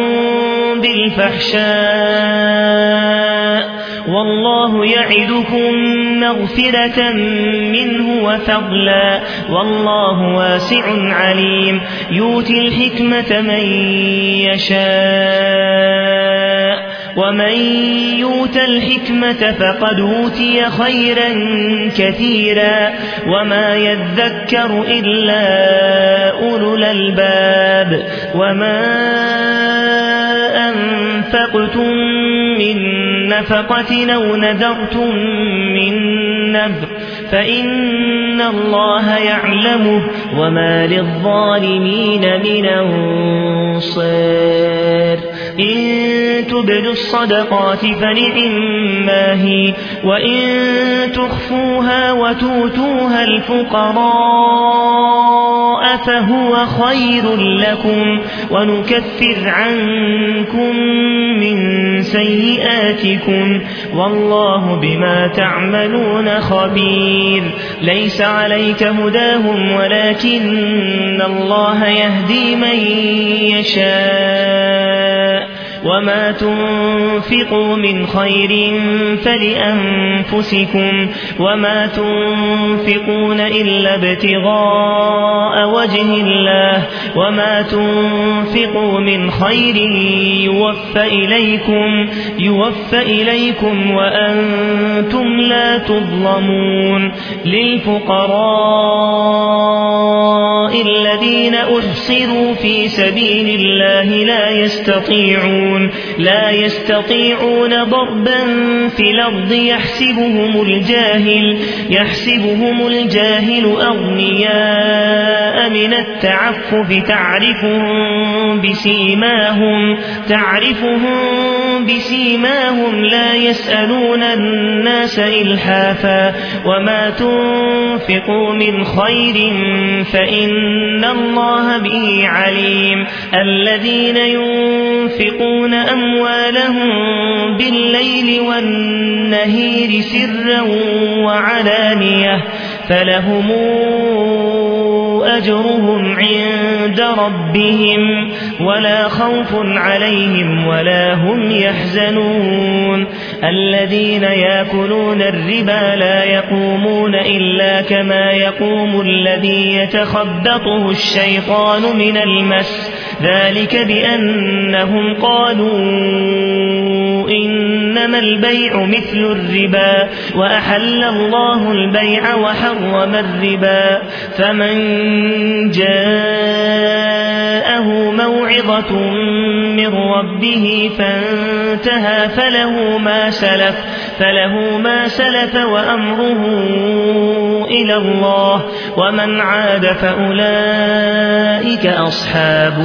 Speaker 1: بالفحشاء والله يعدكم مغفرة منه وفضلا والله واسع عليم. يؤتي الحكمة من يشاء ومن يؤت الحكمة فقد أوتي خيرا كثيرا وما يذكر إلا أولو الألباب وما أنفقتم من نفقة أو نذرتم من نذر فإن الله يعلمه وما للظالمين من أنصار إن تبدوا الصدقات فنعما هي وإن تخفوها وتؤتوها الفقراء فهو خير لكم ونكفر عنكم من سيئاتكم والله بما تعملون خبير ليس عليك هداهم ولكن الله يهدي من يشاء وما تنفقوا من خير فلأنفسكم وما تنفقون إلا ابتغاء وجه الله وما تنفقوا من خير يوفى إليكم, يوفى إليكم وأنتم لا تظلمون للفقراء الذين أحصروا في سبيل الله لا يستطيعون لا يستطيعون ضربا في الأرض يحسبهم الجاهل يحسبهم الجاهل أغنياء من التعفف تعرفهم بسيماهم تعرفهم بسيماهم لا يسألون الناس إلحافا وما تنفقوا من خير فإن الله به عليم الذين ينفقون أموالهم بالليل والنهار سرا وعلانية فلهم أجرهم عند ربهم ولا خوف عليهم ولا هم يحزنون الذين يأكلون الربا لا يقومون إلا كما يقوم الذي يتخبطه الشيطان من المس ذلك بأنهم قالوا إنما البيع مثل الربا وأحل الله البيع وحرم الربا فمن جاءه موعظة من ربه فانتهى فله ما سلف فله ما سلف وأمره إلى الله ومن عاد فأولئك أصحاب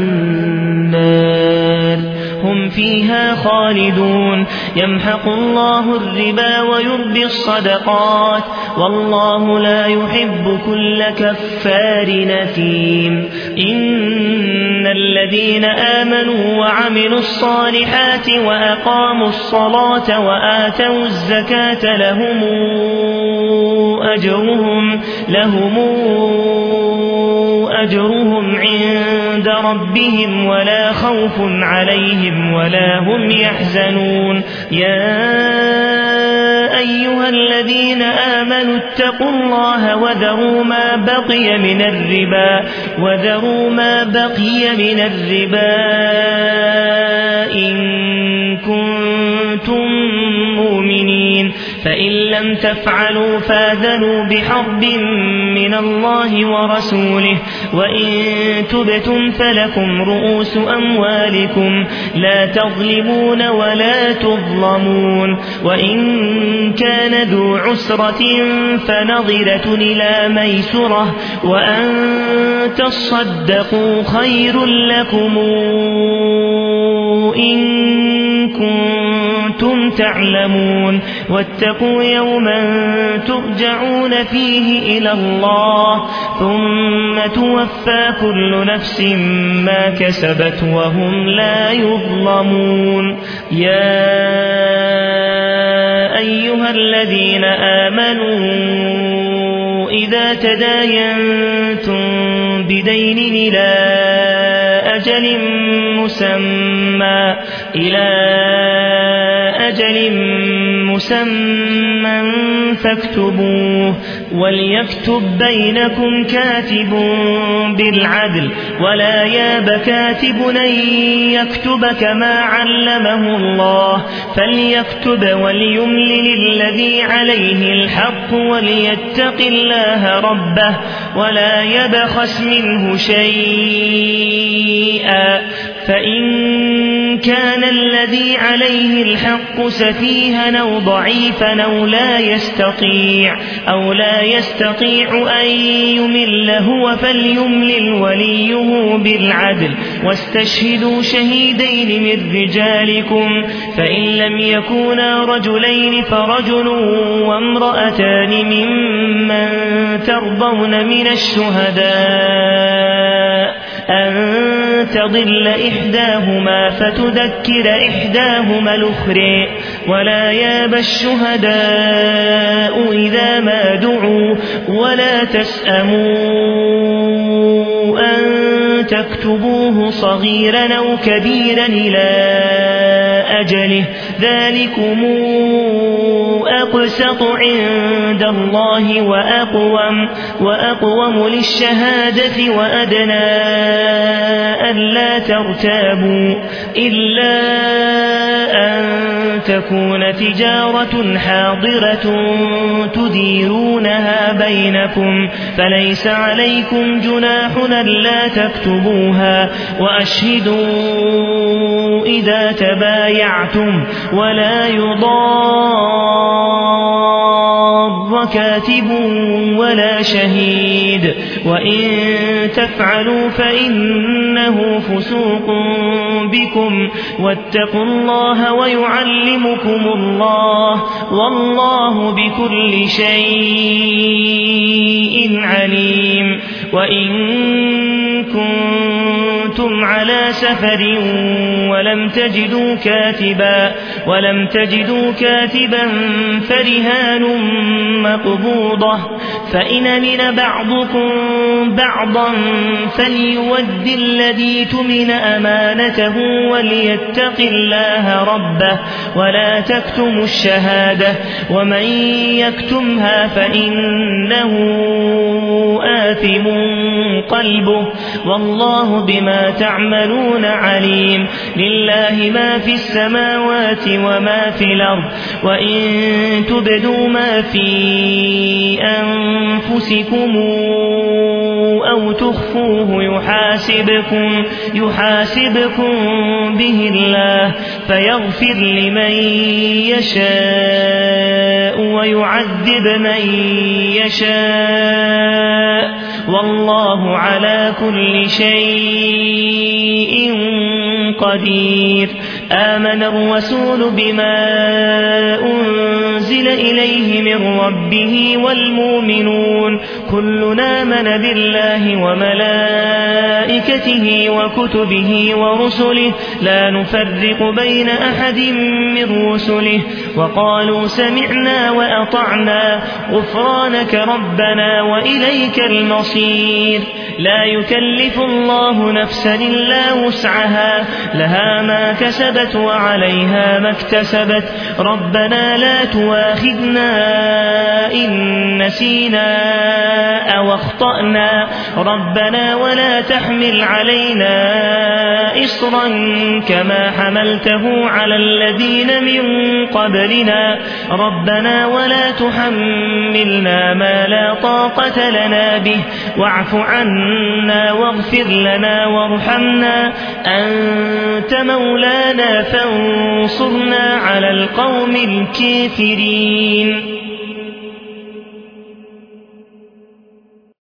Speaker 1: النار هم فيها خالدون يمحق الله الربا ويربي الصدقات والله لا يحب كل كفار نثيم إن الذين آمنوا وعملوا الصالحات وأقاموا الصلاة وآتوا الزكاة لهم أجرهم لهم أجرهم عند ربهم ولا خوف عليهم ولا هم يحزنون يا أيها الذين آمنوا اتقوا الله وذروا ما بقي من الربا وذروا ما بقي من الربا إن كنتم مؤمنين فإن لم تفعلوا فاذنوا بحرب من الله ورسوله وإن تبتم فلكم رؤوس أموالكم لا تظلمون ولا تظلمون وإن كان ذو عسرة فنظرة إلى ميسرة وأن تصدقوا خير لكم إن كنتم تعلمون واتقوا يوما ترجعون فيه إلى الله ثم توفى كل نفس ما كسبت وهم لا يظلمون يا أيها الذين آمنوا إذا تداينتم بدين إلى أجل مسمى إلى أجل مسمى فاكتبوه وليكتب بينكم كاتب بالعدل ولا ياب كاتب أن يكتب كما علمه الله فليكتب وليملل الذي عليه الحق وليتق الله ربه ولا يبخس منه شيئا فإن كان الذي عليه الحق سفيها أو ضعيفا أو لا يستطيع أو لا يستطيع أن يمل هو فليملل وليه بالعدل واستشهدوا شهيدين من رجالكم فإن لم يكونا رجلين فرجل وامرأتان ممن ترضون من الشهداء أن تضل إحداهما فتذكر إحداهما الأخرى ولا ياب الشهداء إذا ما دعوا ولا تسأموا أن تكتبوه صغيرا أو كبيرا إلى أجله ذلكم أقسط عند الله وأقوم, وأقوم للشهادة وأدنى ألا ترتابوا إلا أن تكون تجارة حاضرة تديرونها بينكم فليس عليكم جناح ألا تكتبوها وأشهدوا إذا تبايعتم ولا يضار كاتب ولا شهيد وإن تفعلوا فإنه فسوق بكم واتقوا الله ويعلمكم الله والله بكل شيء عليم وإن كنتم على سفر ولم تجدوا كاتبا ولم تجدوا كاتبا فرهان مقبوضة فإن أمن بعضكم بعضا فليود الذي تمن أمانته وليتق الله ربه ولا تكتموا الشهادة ومن يكتمها فإنه آثم قلبه والله بما تعملون عليم لله ما في السماوات وما في الأرض وإن تبدوا ما في أنفسكم أو تخفوه يحاسبكم, يحاسبكم به الله فيغفر لمن يشاء ويعذب من يشاء والله على كل شيء قدير آمن الرسول بما أنزل إليه من ربه والمؤمنون كلنا آمن بالله وملائكته وكتبه ورسله لا نفرق بين أحد من رسله وقالوا سمعنا وأطعنا غفرانك ربنا وإليك المصير لا يكلف الله نفسا إلا وسعها لها ما كسبت وعليها ما اكتسبت ربنا لا تواخذنا إن نسينا أو اخطأنا ربنا ولا تحمل علينا إصرا كما حملته على الذين من قبلنا ربنا ولا تحملنا ما لا طاقة لنا به واعف عنا واغفر لنا وارحمنا أنت مولانا فانصرنا على القوم الكافرين.